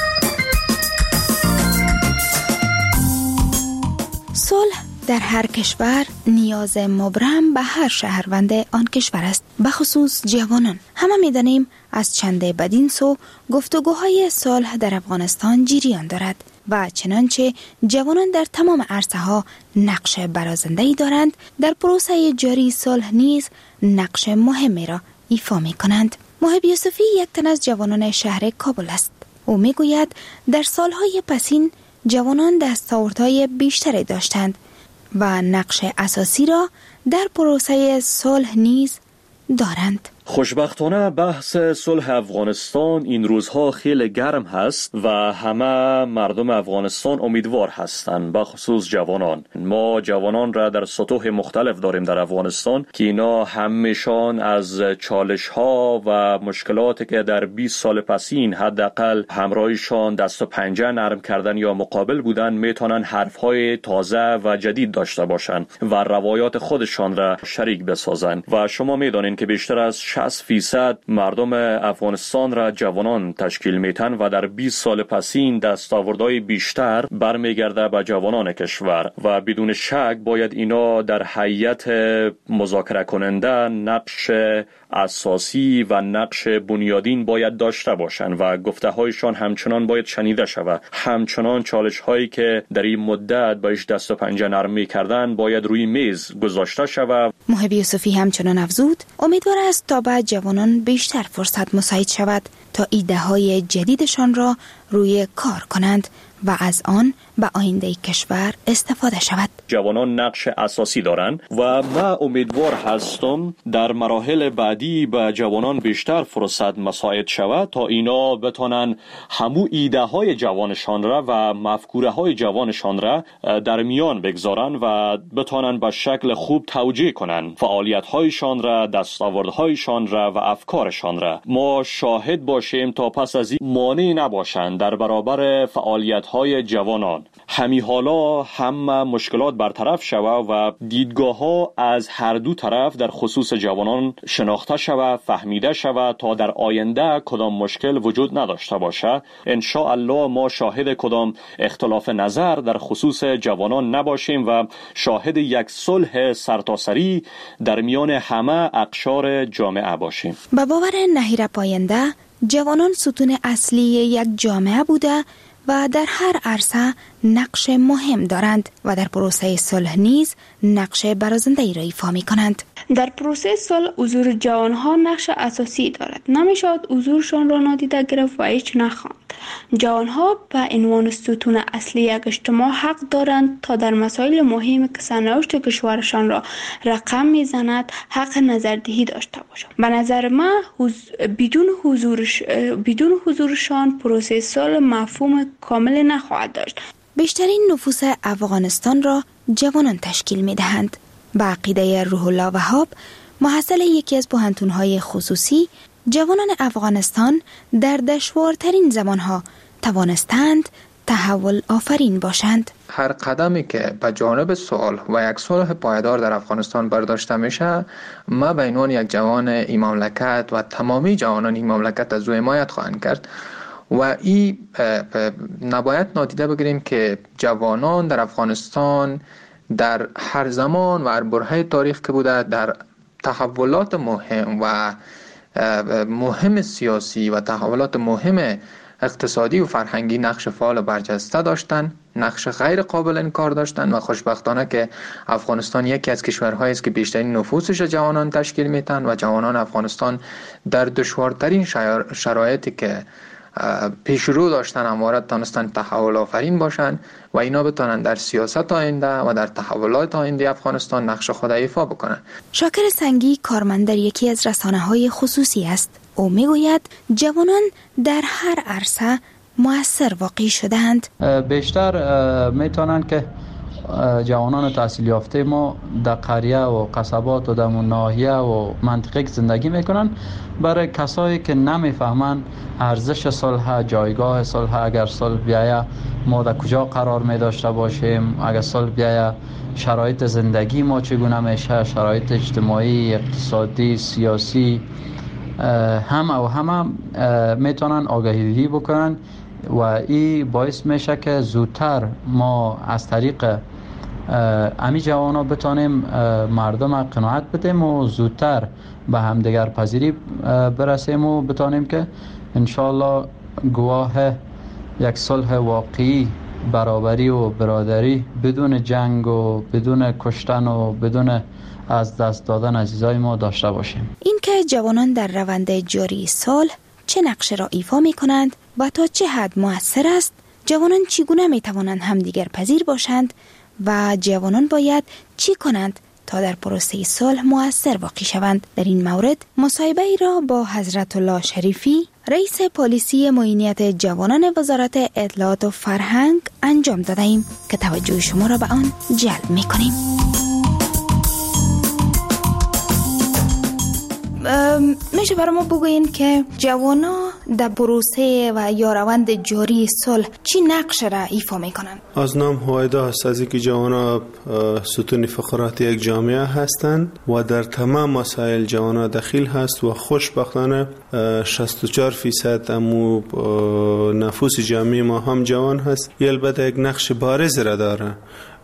صلح در هر کشور نیاز مبرم به هر شهروند آن کشور است، به خصوص جوانان. همه می‌دانیم از چند بدین سو گفتگوهای صلح در افغانستان جریان دارد و چنانچه جوانان در تمام عرصه‌ها نقش برازنده‌ای دارند، در پروسه جاری صلح نیز نقش مهمی را ایفا می‌کنند. محب یوسفی یک تن از جوانان شهر کابل است. او می‌گوید در سالهای پسین جوانان دستاوردهای بیشتری داشتند و نقش اساسی را در پروسه صلح نیز دارند. خوشبختانه بحث صلح افغانستان این روزها خیلی گرم هست و همه مردم افغانستان امیدوار هستند، به خصوص جوانان. ما جوانان را در سطوح مختلف داریم در افغانستان که اینا همیشان از چالش ها و مشکلاتی که در بیست سال پسین حداقل همراهشان دست و پنجه نرم کردن یا مقابل بودن میتونن حرف های تازه و جدید داشته باشن و روایات خودشان را شریک بسازن. و شما میدانین که بیشتر از شصت فیصد مردم افغانستان را جوانان تشکیل میتن و در بیست سال پسین دستاوردهای بیشتر برمیگرده به جوانان کشور و بدون شک باید اینا در هیئت مذاکره کننده نقش اساسی و نقش بنیادین باید داشته باشند و گفته هایشان همچنان باید شنیده شود. همچنان چالش هایی که در این مدت بهش دست و پنجه نرم میکردن باید روی میز گذاشته شود. محب یوسفی همچنان افزود امیدوار است تا بعد جوانان بیشتر فرصت مساعد شود تا ایده های جدیدشان را روی کار کنند و از آن به آینده کشور استفاده شود. جوانان نقش اساسی دارند و من امیدوار هستم در مراحل بعدی به جوانان بیشتر فرصت مساعد شود تا اینا بتونن همو ایده های جوانشان را و مفکوره های جوانشان را در میان بگذارن و بتونن به شکل خوب توجیه کنن فعالیت هایشان را، دستاورد هایشان را و افکارشان را. ما شاهد باشیم تا پس از این مانع نباشند در برابر فعالیت های جوانان. همی حالا هم مشکلات برطرف شود و دیدگاه ها از هر دو طرف در خصوص جوانان شناخته شود، فهمیده شود تا در آینده کدام مشکل وجود نداشته باشد. ان شاء الله ما شاهد کدام اختلاف نظر در خصوص جوانان نباشیم و شاهد یک صلح سرتاسری در میان همه اقشار جامعه باشیم. با باور نهیر پاینده جوانان ستون اصلی یک جامعه بوده و در هر عرصه نقش مهم دارند و در پروسه صلح نیز نقش برازنده را ایفا می کنند. در پروسه صلح حضور جوانها نقش اساسی دارد. نمیشود حضورشان را نادیده گرفت و هیچ نخواند. جوانها به عنوان ستون اصلی یک اجتماع حق دارند تا در مسائل مهم که سرنوشت کشورشان را رقم میزند حق نظردهی داشته باشند. به نظر من بدون حضورش بدون حضورشان پروسه صلح مفهوم کامل نخواهد داشت. بیشترین نفوس افغانستان را جوانان تشکیل می دهند. به عقیده روح الله وهاب، محصل یکی از پوهنتون‌های خصوصی، جوانان افغانستان در دشوارترین زمانها توانستند تحول آفرین باشند. هر قدمی که به جانب صلح و یک صلح پایدار در افغانستان برداشته میشه، ما به عنوان یک جوان این مملکت و تمامی جوانان این مملکت از او حمایت خواهند کرد و این نباید نادیده بگیریم که جوانان در افغانستان در هر زمان و هر برهه تاریخ که بوده در تحولات مهم و مهم سیاسی و تحولات مهم اقتصادی و فرهنگی نقش فعال و برجسته داشتن، نقش غیر قابل انکار داشتن و خوشبختانه که افغانستان یکی از کشورهایی است که بیشترین نفوسش جوانان تشکیل میتن و جوانان افغانستان در دشوارترین شرایطی که پیشرو داشتن همواره تانستن تحول آفرین باشن و اینا بتونن در سیاست آینده و در تحولات آینده افغانستان نقش خود ایفا بکنن. شاکر سنگی کارمند در یکی از رسانه‌های خصوصی است. او میگوید جوانان در هر عرصه مؤثر واقع شدند. بیشتر میتونن که جوانان تحصیل یافته ما در قریه و قصبات و در ناحیه و منطقه که زندگی میکنن، برای کسایی که نمیفهمن ارزش صلح، جایگاه صلح، اگر صلح بیاید ما در کجا قرار می داشته باشیم، اگر صلح بیاید شرایط زندگی ما چگونه میشه، شرایط اجتماعی، اقتصادی، سیاسی، همه و همه میتونن آگاهی بکنن و این باعث میشه که زودتر ما از طریق امی جوانا بتانیم مردم قناعت بدیم و زودتر به همدیگر پذیری برسیم و بتانیم که انشالله گواه یک صلح واقعی، برابری و برادری بدون جنگ و بدون کشتن و بدون از دست دادن عزیزای ما داشته باشیم. این که جوانان در روند جاری صلح چه نقش را ایفا می کنند و تا چه حد مؤثر است، جوانان چگونه می توانند همدیگر پذیر باشند و جوانان باید چی کنند تا در پروسه صلح مؤثر واقع شوند. در این مورد مصاحبه ای را با حضرت الله شریفی، رئیس پلیسی معینیت جوانان وزارت اطلاعات و فرهنگ انجام داده ایم که توجه شما را به آن جلب می کنیم. میشه برای ما بگوین که جوانا در پروسه و یا روند جاری صلح چی نقش را ایفا میکنن؟ از نام هویدا هست از اینکه جوانا ستون فقرات یک جامعه هستند و در تمام مسائل جوانا دخیل هست و خوشبختانه شصت و چهار فیصد امو نفوس جامعه ما هم جوان هست. یه البته یک نقش بارز را داره،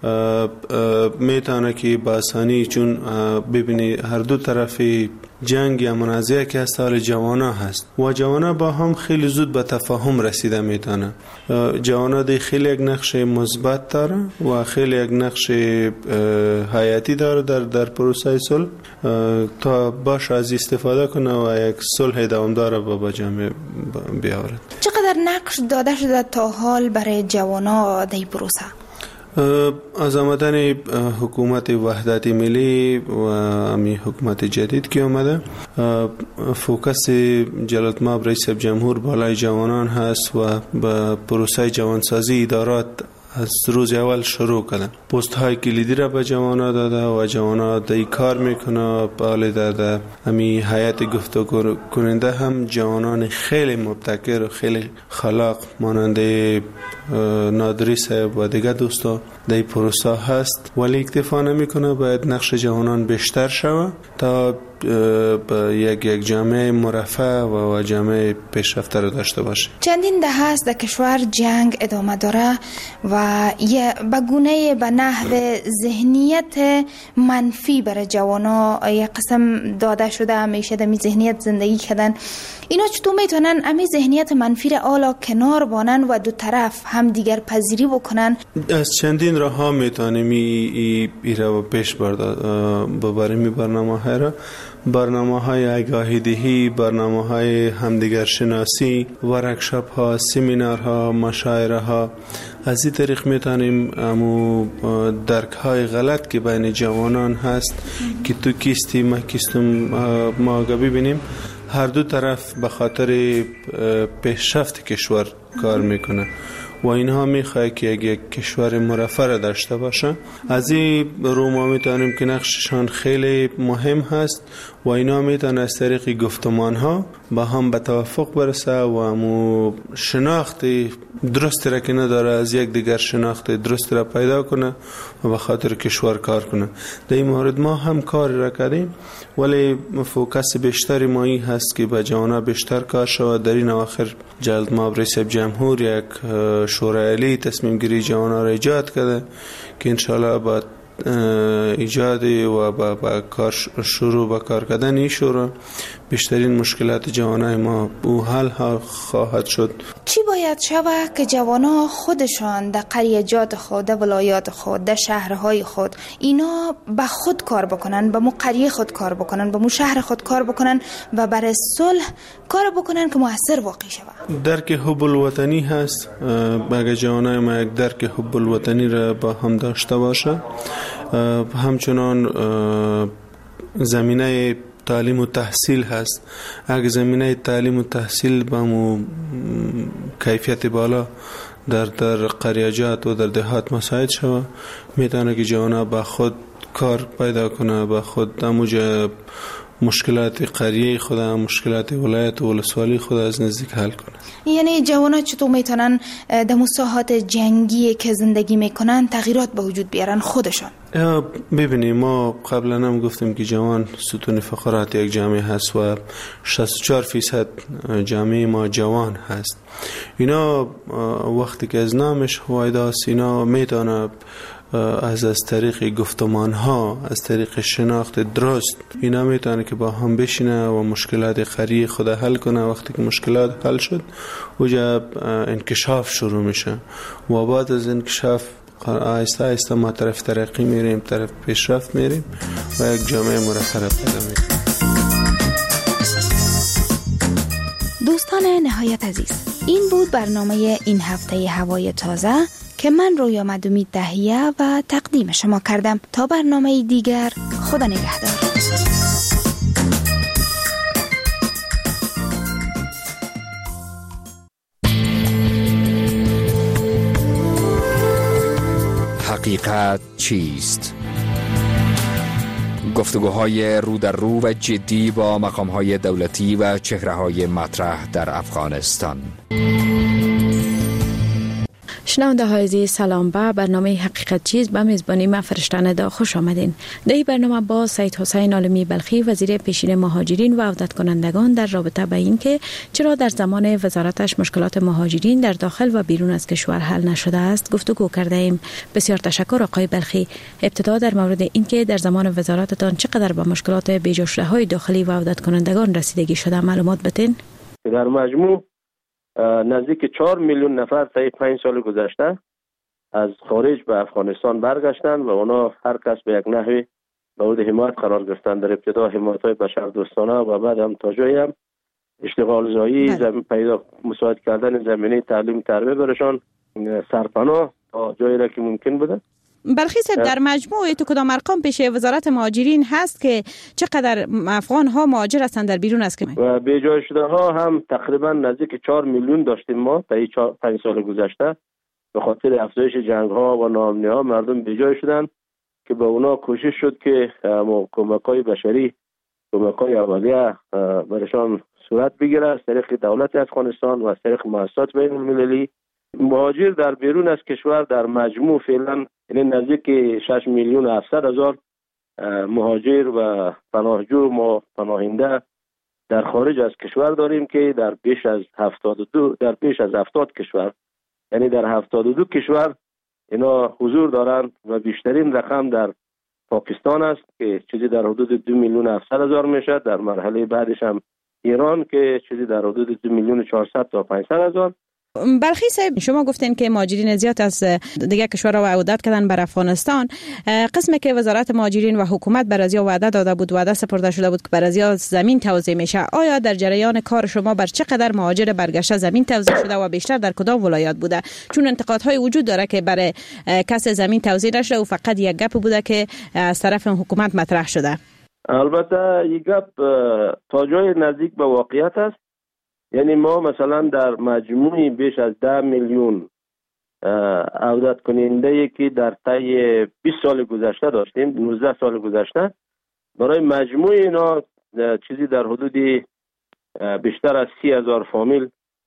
میتونه که با آسانی، چون ببینی هر دو طرفی جنگ یا منازعه که هست حال جوانا هست و جوانا با هم خیلی زود به تفاهم رسیده میتونه. جوانا دی خیلی یک نقش مثبت داره و خیلی یک نقش حیاتی داره در در پروسه صلح تا باش از استفاده کنه و یک صلح دوامدار با جامعه بیاورد. چقدر نقش داده شده تا حال برای جوانا در پروسه؟ از آمدن حکومت وحدت ملی و امی حکومت جدید که آمده، فوکس جلالتمآب رئیس جمهور بالای جوانان هست و به پروسه جوانسازی ادارات از روز اول شروع کردن. پست های کلیدی را به جوانا داده و جوانا دای کار میکنه. بالا داده امی هیئت گفتگو کننده هم جوانان خیلی مبتکر و خیلی خلاق ماننده نادری صاحب و دیگه دوستا در پروسه هست، ولی اکتفا نمیکنه. باید نقش جوانان بیشتر شود تا یک یک جامعه مرفه و جامعه پیشرفته رو داشته باشه. چندین دهه است در کشور جنگ ادامه داره و یه بگونه به نحو ذهنیت منفی برای جوانا یک قسم داده شده، همیشه در می ذهنیت زندگی کردن. اینا چطور میتونن امی ذهنیت منفی را آلا کنار بانن و دو طرف هم دیگر پذیری بکنن؟ از چندین راه ها میتونیم ای ای را پیش ببریم. می برنامه های را برنامه های آگاهی دهی، برنامه های همدیگر شناسی، ورکشاپ ها، سمینار ها، مشاعره ها. از این طریق میتونیم امو درک های غلط که بین جوانان هست که تو کیستی ما کیستم ما ببینیم هر دو طرف به خاطر پیشرفت کشور کار میکنه و اینها میخواه که یک, یک کشور مرفه را داشته باشه. از این رو ما میتونیم که نقششان خیلی مهم هست و اینا میتونن از طریق گفتمان ها با هم به توافق برسه و همو شناخت درست را که نداره از یک دیگر شناخت درست را پیدا کنه و به خاطر کشور کار کنه. در این مورد ما هم کار را کردیم، ولی فوکس بیشتری ما این هست که به جوانا بیشتر کار شود. در این اواخر جلالتمآب رئیس جمهور یک شورای عالی تصمیم گیری جوانا را ایجاد کرده که انشاءالله با ایجاد و با, با کار شروع با کار کردن این شورا بیشترین مشکلات جوانای ما او حل خواهد شد. چی باید شود که جوانا خودشان در قریجات خود، در ولایات خود، در شهرهای خود اینا به خود کار بکنن، به مو قریه خود کار بکنن، به مو شهر خود کار بکنن و برای صلح کار بکنن که مؤثر واقع شود؟ درک حب الوطنی هست. اگر جوانای ما یک درک حب الوطنی را با هم داشته باشه، همچنان زمینه تعلیم و تحصیل هست. اگر زمینه تعلیم و تحصیل با مو کیفیت بالا در در قریجات و در دهات مساعد شود، میتونه که جوانا با خود کار پیدا کنه، با خود اموجه مشکلات قریه خود، مشکلات ولایت و ولسوالی خود از نزدیک حل کنه. یعنی جوانا چطور میتونن در مساحات جنگی که زندگی میکنن تغییرات به وجود بیارن خودشان؟ ببینیم ما قبلا هم گفتیم که جوان ستون فقرات یک جامعه هست و شصت و چهار فیصد جامعه ما جوان هست. اینا وقتی که از نامش هویداست، اینا میتونه از از طریق گفتمان ها، از طریق شناخت درست، اینا میتونه که با هم بشینه و مشکلات قریه خود حل کنه. وقتی که مشکلات حل شد اوجا انکشاف شروع میشه و بعد از انکشاف آهسته آهسته ما طرف ترقی میریم، طرف پیشرفت میریم و یک جامعه مرفه پیدا میکنیم. دوستان نهایت عزیز، این بود برنامه این هفته هوای تازه که من رویا مدومی تهیه و تقدیم شما کردم. تا برنامه دیگر، خدا نگهدار. حقیقت چیست؟ گفتگوهای رو در رو و جدی با مقام‌های دولتی و چهره‌های مطرح در افغانستان. شنونده های عزیز، سلام. به برنامه حقیقت چیز به میزبانی من فرشته ندا خوش آمدین. در این برنامه با سید حسین عالمی بلخی، وزیر پیشین مهاجرین و عودت کنندگان، در رابطه به این که چرا در زمان وزارتش مشکلات مهاجرین در داخل و بیرون از کشور حل نشده است گفتگو کرده ایم. بسیار تشکر آقای بلخی. ابتدا در مورد این که در زمان وزارتتان چقدر به مشکلات بیجا شده های داخلی و عودت کنندگان رسیدگی شده معلومات بدین. در مجموع نزدیک چهار میلیون نفر طی پنج سال گذشته از خارج به افغانستان برگشتند و اونا هر کس به یک نحوی مورد حمایت قرار گرفتند. در ابتدا حمایت‌های بشردوستانه و بعد هم تا جایی هم اشتغال زایی، زمین پیدا مساعد کردن زمینه تعلیم تربیت برشان، سرپناه تا جایی را که ممکن بوده. بلخی صاحب، در مجموع تو کدام ارقام پیش وزارت مهاجرین هست که چقدر افغان ها مهاجر هستند در بیرون از کشور؟ و به جای شده ها هم تقریبا نزدیک چهار میلیون داشتیم ما تا این پنج سال گذشته. به خاطر افزایش جنگ ها و ناامنی ها مردم به جای شدن که به اونا کوشش شد که کمک های بشری، کمک های اولیه برشان صورت بگیره از طریق دولت افغانستان و از طریق مؤسسات بین المللی. مهاجر در بیرون از کشور در مجموع فعلا یعنی نزدیک شش میلیون و هفتصد هزار مهاجر و پناهجو ما پناهنده در خارج از کشور داریم که در بیش از هفتاد و دو در بیش از هفتاد کشور، یعنی در هفتاد و دو کشور اینا حضور دارند و بیشترین رقم در پاکستان است که چیزی در حدود دو میلیون و هفتصد هزار میشه. در مرحله بعدش هم ایران که چیزی در حدود دو میلیون و چهارصد تا پانصد هزار. بلخی صاحب، شما گفتین که مهاجرین زیاد از دیگه کشورها عودت کردن بر افغانستان. قسمی که وزارت مهاجرین و حکومت بر ازیا وعده داده بود، وعده سپرده شده بود که بر ازیا زمین توزیع میشه. آیا در جریان کار شما بر چقدر مهاجر برگشته زمین توزیع شده و بیشتر در کدام ولایات بوده؟ چون انتقادهای وجود داره که برای کس زمین توزیع نشده و فقط یک گپ بوده که از طرف حکومت مطرح شده. البته یک گپ تا جای نزدیک به واقعیت است. یعنی ما مثلا در مجموعی بیش از ده میلیون عودت کننده که در طی بیست سال گذشته داشتیم، نوزده سال گذشته، برای مجموع اینا چیزی در حدود بیشتر از سی هزار فامیل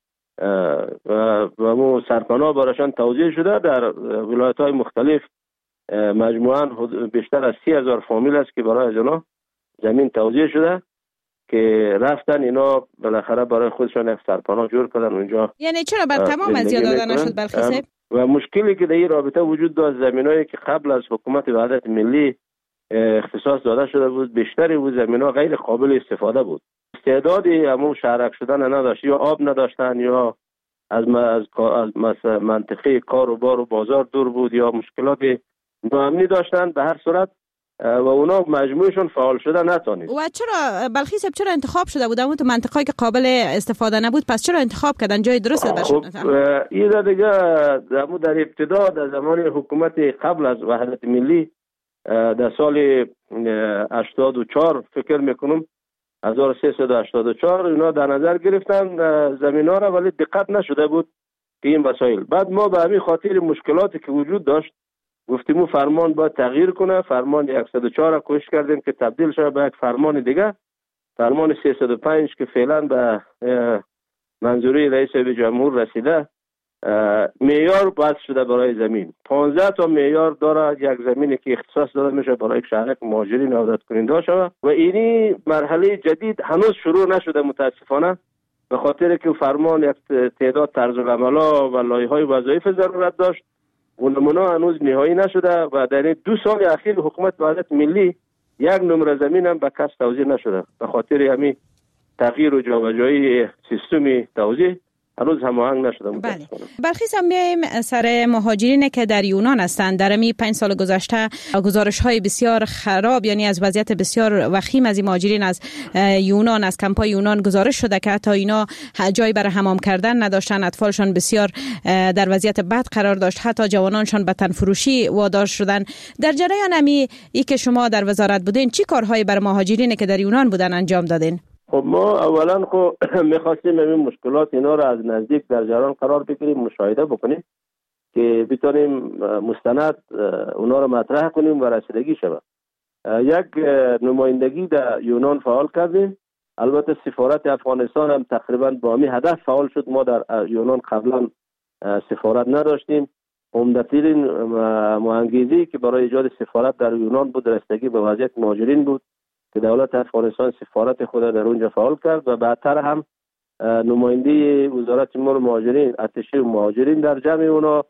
و مو سرپناه براشان توزیع شده. در ولایت های مختلف مجموعاً بیشتر از سی هزار فامیل است که برای از اینا زمین توزیع شده که رفتن اینا بالاخره برای خودشان یک سرپناه جور کردن اونجا. یعنی چرا بر تمام از یاد داده نشد بلخی صاحب؟ و مشکلی که در این رابطه وجود داشت، زمینایی که قبل از حکومت وحدت ملی اختصاص داده شده بود، بیشتری او زمینا غیر قابل استفاده بود. استعدادی همون شهرک شدن نداشت، یا آب نداشتن، یا از از منطقه کار و بار و بازار دور بود، یا مشکلات ناامنی داشتن. به هر صورت و اونا مجموعشون فعال شده نتونید. و چرا بلخی صاحب چرا انتخاب شده بود اون تو منطقه‌ای که قابل استفاده نبود؟ پس چرا انتخاب کردن جای درست برشون؟ خب این دیگه در در ابتدا در زمان حکومت قبل از وحدت ملی در سال هشتاد و چهار فکر میکنم هزار و سیصد و هشتاد و چهار اینا در نظر گرفتن زمینا را، ولی دقت نشده بود که این وسایل. بعد ما به همین خاطر مشکلاتی که وجود داشت گفتیم فرمان باید تغییر کنه. فرمان صد و چهار را کوشش کردیم که تبدیل شده به یک فرمان دیگه، فرمان سیصد و پنج که فعلا به منظوری رئیس جمهور رسیده. معیار بحث شده برای زمین، پانزده تا معیار داره یک زمینی که اختصاص داده میشه برای شهرک مهاجرین عودت کننده شوه و اینی مرحله جدید هنوز شروع نشده متاسفانه، به خاطر که فرمان یک تعداد طرز العملا و لایحه‌های وظایف ضرورت داشت و نمونه هنوز نهایی نشده و در این دو سال اخیر حکومت وحدت ملی یک نمره زمین هم به کس توزیع نشده. به خاطر همین تغییر و جابجایی سیستم توزیع هنوز هماهنگ نشده. بله. برخیز هم بیاییم سر مهاجرین که در یونان هستند. در امی پنج سال گذشته گزارش های بسیار خراب، یعنی از وضعیت بسیار وخیم از این مهاجرین از یونان، از کمپای یونان گزارش شده که حتی اینا جایی برای حمام کردن نداشتن، اطفالشان بسیار در وضعیت بد قرار داشت، حتی جوانانشان به تنفروشی وادار شدن. در جریان امی ای که شما در وزارت بودین، چی کارهایی برای مهاجرین که در یونان بودن انجام دادین؟ خب ما اولا خب می‌خواستیم این مشکلات اینا را از نزدیک در جریان قرار بگیریم، مشاهده بکنیم که بتونیم مستند اونا را مطرح کنیم و رسیدگی شود. یک نمایندگی در یونان فعال کردیم. البته سفارت افغانستان هم تقریبا با همین هدف فعال شد. ما در یونان قبلا سفارت نداشتیم. عمده‌ترین مهانگیزی که برای ایجاد سفارت در یونان بود رسیدگی به وضعیت مهاجرین بود که دولت افغانستان سفارت خود در اونجا فعال کرد و بعدتر هم نماینده وزارت امور مهاجرین، اتشه مهاجرین در جمع اونا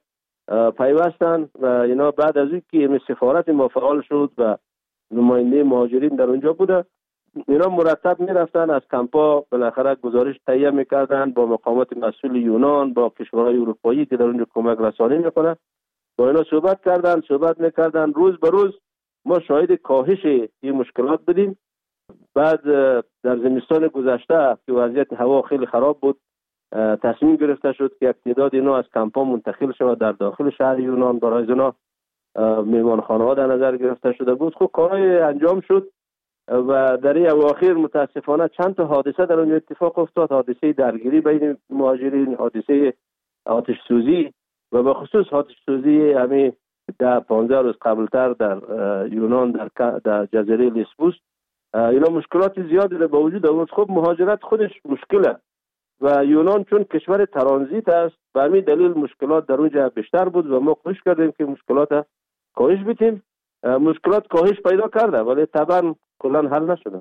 پیوستن و اینا بعد از اینکه سفارت ما فعال شد و نماینده مهاجرین در اونجا بوده، اینا مرتب میرفتن از کمپا بالاخره گزارش تهیه میکردن با مقامات مسئول یونان، با کشورهای اروپایی که در اونجا کمک رسانی میکنه، با اینا صحبت کردن صحبت میکردن روز به روز ما شاهد کاهش این مشکلات بودیم. بعد در زمستان گذشته که وضعیت هوا خیلی خراب بود، تصمیم گرفته شد که یک تعداد اینا از کمپا منتقل شود در داخل شهر یونان. برای اینا میهمانخانه ها در نظر گرفته شده بود. خب کارهای انجام شد و در این اواخر متاسفانه چند تا حادثه در اونجا اتفاق افتاد. حادثه درگیری بین مهاجرین، حادثه آتش سوزی و به خصوص آتش سوزی همین در پانزده روز قبلتر در یونان در در جزیره لیسبوس. اینا مشکلات زیادی رو با وجود آورد. خب مهاجرت خودش مشکله و یونان چون کشور ترانزیت است به همین دلیل مشکلات در اونجا بیشتر بود و ما کوشش کردیم که مشکلات کاهش بدیم. مشکلات کاهش پیدا کرده ولی طبعا کلا حل نشده.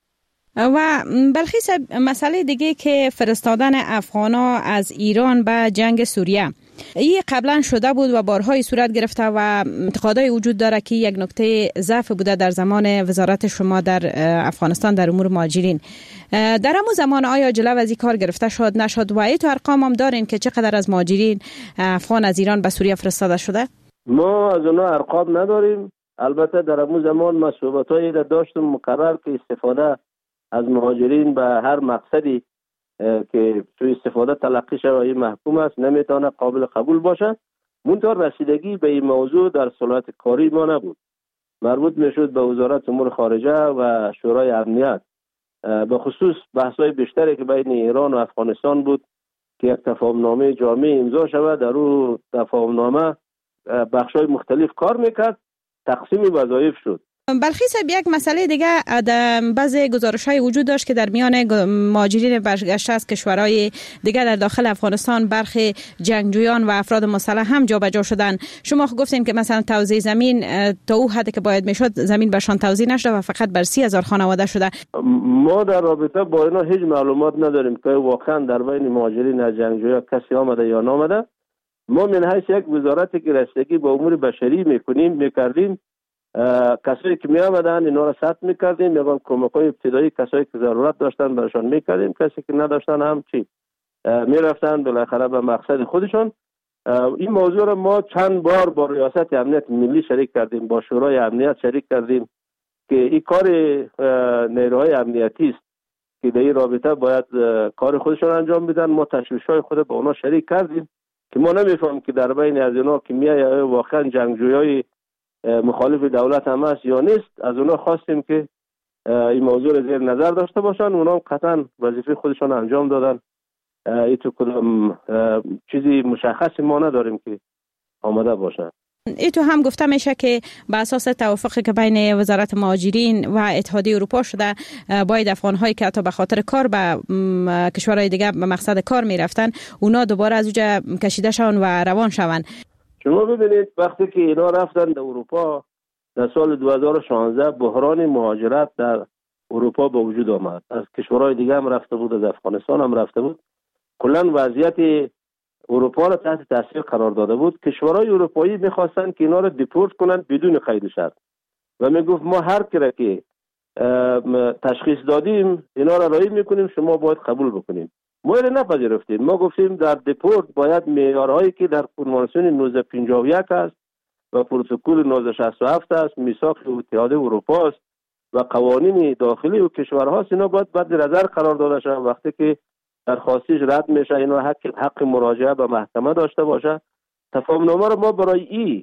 و بلخیص مسئله دیگه که فرستادن افغانا از ایران به جنگ سوریه، این قبلا شده بود و بارهای صورت گرفته و انتقادای وجود داره که یک نکته ضعف بوده در زمان وزارت شما در افغانستان در امور مهاجرین. در همون زمان آیا جلو از این کار گرفته شد نشد و ای تو ارقام هم دارین که چقدر از مهاجرین افغان از ایران به سوریه فرستاده شده؟ ما از اونها ارقام نداریم. البته در همون زمان ما صحبتایی داشتیم مقرر که استفاده از مهاجرین به هر مقصدی که سوء استفاده تلقی شود این محکوم است، نمیتونه قابل قبول باشد. منتها رسیدگی به این موضوع در صلاحیت کاری ما نبود. مربوط میشد به وزارت امور خارجه و شورای امنیت. به خصوص بحث‌های بیشتری که بین ایران و افغانستان بود که یک تفاهمنامه جامع امضا شود. در اون تفاهمنامه بخش‌های مختلف کار میکرد، تقسیم وظایف شد. بلخیص یک مسئله دیگه بعضی گزارش‌های وجود داشت که در میان مهاجرین برگشته از کشورهای دیگه در داخل افغانستان برخی جنگجویان و افراد مسلح هم جابجا شدن. شما گفتین که مثلا توزیع زمین تا او حدی که باید میشد زمین برشان توزیع نشده و فقط بر سی هزار خانواده شده. ما در رابطه با اینا هیچ معلومات نداریم که واقعا در بین مهاجرین از جنگجویا کسی آمده یا نامده. ما من حیث یک وزارتی که رسیدگی به امور بشری میکنیم میکردیم، کسایی که می آمدن اینا را ثبت میکردیم، میگم کمک‌های ابتدایی کسایی که ضرورت داشتن برشان میکردیم، کسی که نداشتن هم چی میرفتن بالاخره به مقصد خودشون. این موضوع را ما چند بار با ریاست امنیت ملی شریک کردیم، با شورای امنیت شریک کردیم که این کار نیروهای امنیتی است که در این رابطه باید کار خودشون انجام بدن. ما تشویش‌های خود با اونا شریک کردیم که ما نمیفهمیم که در بین از اینا که میای واقعا جنگجویای مخالف دولت هم است یا نیست. از اونا خواستیم که این موضوع را زیر نظر داشته باشن. اونا هم قطعا وظیفه خودشان انجام دادن. این تو کدام چیزی مشخصی ما نداریم که آمده باشن. ای تو هم گفته میشه که به اساس توافقی که بین وزارت مهاجرین و اتحادیه اروپا شده باید افغان‌هایی که حتی به خاطر کار به کشورهای دیگه به مقصد کار میرفتن اونا دوباره از اونجا کشیده شون و روان شون. شما ببینید وقتی که اینا رفتن در اروپا در سال دو هزار و شانزده بحران مهاجرت در اروپا به وجود آمد. از کشورهای دیگه هم رفته بود، از افغانستان هم رفته بود. کلا وضعیت اروپا را تحت تاثیر قرار داده بود. کشورهای اروپایی میخواستن که اینا را دیپورت کنن بدون قید شرط و میگفت ما هر کی که تشخیص دادیم اینا را رای میکنیم، شما باید قبول بکنیم. ما اینو نپذیرفتیم. ما گفتیم در دپورت باید معیارهایی که در کنوانسیون نوزده پنجاه و یک است و پروتکل نوزده شصت و هفت است، میثاق اتحاد اروپا است و قوانین داخلی و کشورهاست، اینا باید بعد نظر قرار داده شود. وقتی که درخواستش رد میشه اینا حق حق مراجعه به محکمه داشته باشه. تفاهمنامه رو ما برای این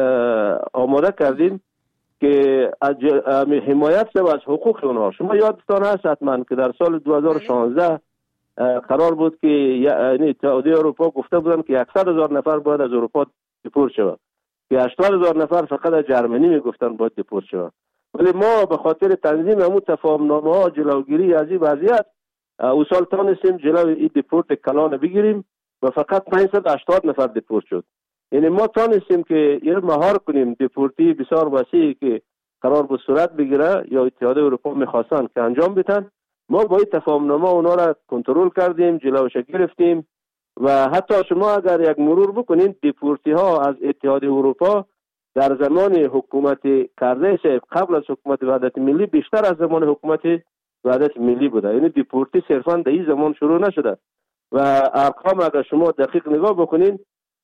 آماده کردیم که از حمایت شود از حقوق اونها. شما یادتان هست حتما که در سال دو هزار و شانزده قرار بود که یعنی اتحادیه اروپا گفته بودن که صد هزار نفر باید از اروپا دپورت شود، که هشتاد هزار نفر فقط از جرمنی میگفتن باید دپورت شود. ولی ما به خاطر تنظیم همون تفاهمنامه ها، جلوگیری از این وضعیت، او سال تانستیم جلوی این دپورت کلان بگیریم و فقط پانصد و هشتاد نفر دپورت شد. یعنی ما تانستیم که این مهار کنیم دپورتی بسیار وسیعی که قرار بود صورت بگیره یا اتحاد اروپا میخواستن که انجام بدن. ما با این تفاهمنامه اونا را کنترل کردیم، جلوش گرفتیم و حتی شما اگر یک مرور بکنین دپورتی ها از اتحاد اروپا در زمان حکومت کرزی صاحب قبل از حکومت وحدت ملی بیشتر از زمان حکومت وحدت ملی بوده. یعنی دپورتی صرفا در این زمان شروع نشده و ارقام اگر شما دقیق نگاه بکنین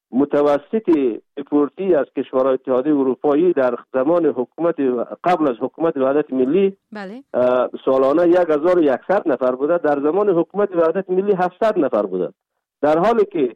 متوسط دپورتی از کشورهای اتحادیه اروپایی در زمان حکومت قبل از حکومت وحدت ملی بله. سالانه یک هزار و صد نفر بوده، در زمان حکومت وحدت ملی هفتصد نفر بوده. در حالی که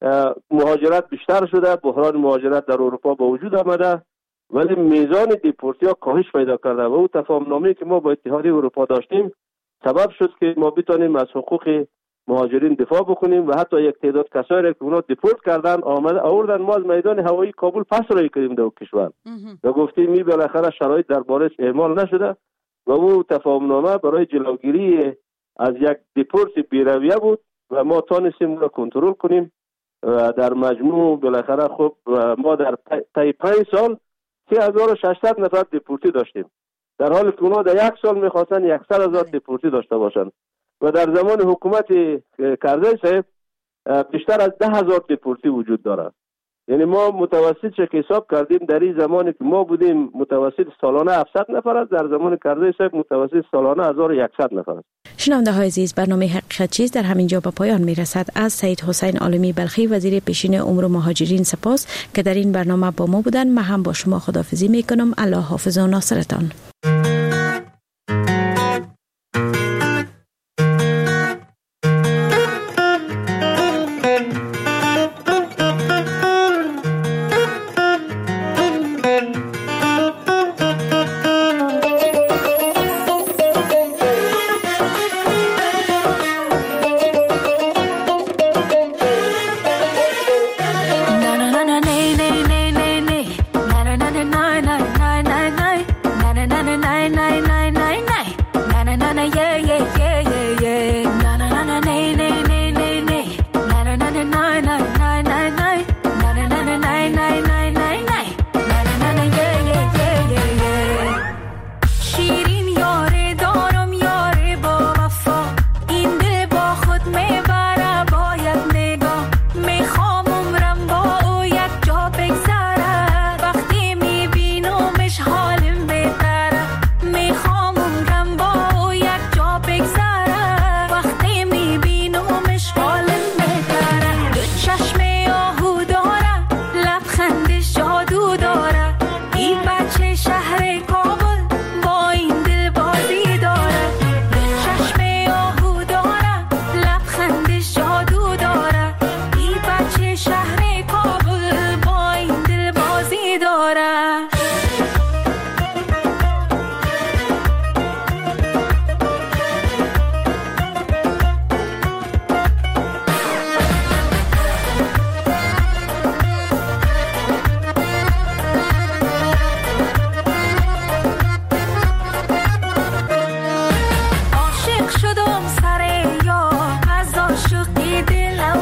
مهاجرت بیشتر شده، بحران مهاجرت در اروپا با وجود آمده، ولی میزان دپورتی ها کاهش پیدا کرده و او تفاهمنامه‌ای که ما با اتحادیه اروپا داشتیم سبب شد که ما بتونیم از حقوق مهاجرین دفاع بکنیم و حتی یک تعداد کسایی را که اونا دپورت کردن آمده آوردن ما از میدان هوایی کابل پس رای کردیم در کشور و گفتیم می بالاخره شرایط دربارش اعمال نشده و او تفاهمنامه برای جلوگیری از یک دپورت بی‌رویه بود و ما تانستیم را کنترل کنیم و در مجموع بالاخره خب ما در طی پنج سال سه هزار و ششصد نفر دپورتی داشتیم، در حالی که اونا در یک سال میخواستن صد هزار دپورتی داشته باشن و در زمان حکومت کرزی صاحب بیشتر از ده هزار دپورتی وجود داره. یعنی ما متوسط چه حساب کردیم در این زمانی که ما بودیم متوسط سالانه هفتصد نفر است، در زمان کرزی صاحب متوسط سالانه هزار و صد نفر است. شنونده های عزیز، برنامه حقیقت چیست در همین جا به پایان می رسد. از سید حسین عالمی بلخی وزیر پیشین امور مهاجرین سپاس که در این برنامه با ما بودن. من هم با شما خداحافظی می کنم. الله حافظ و ناصرتان.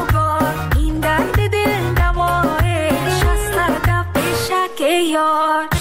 یار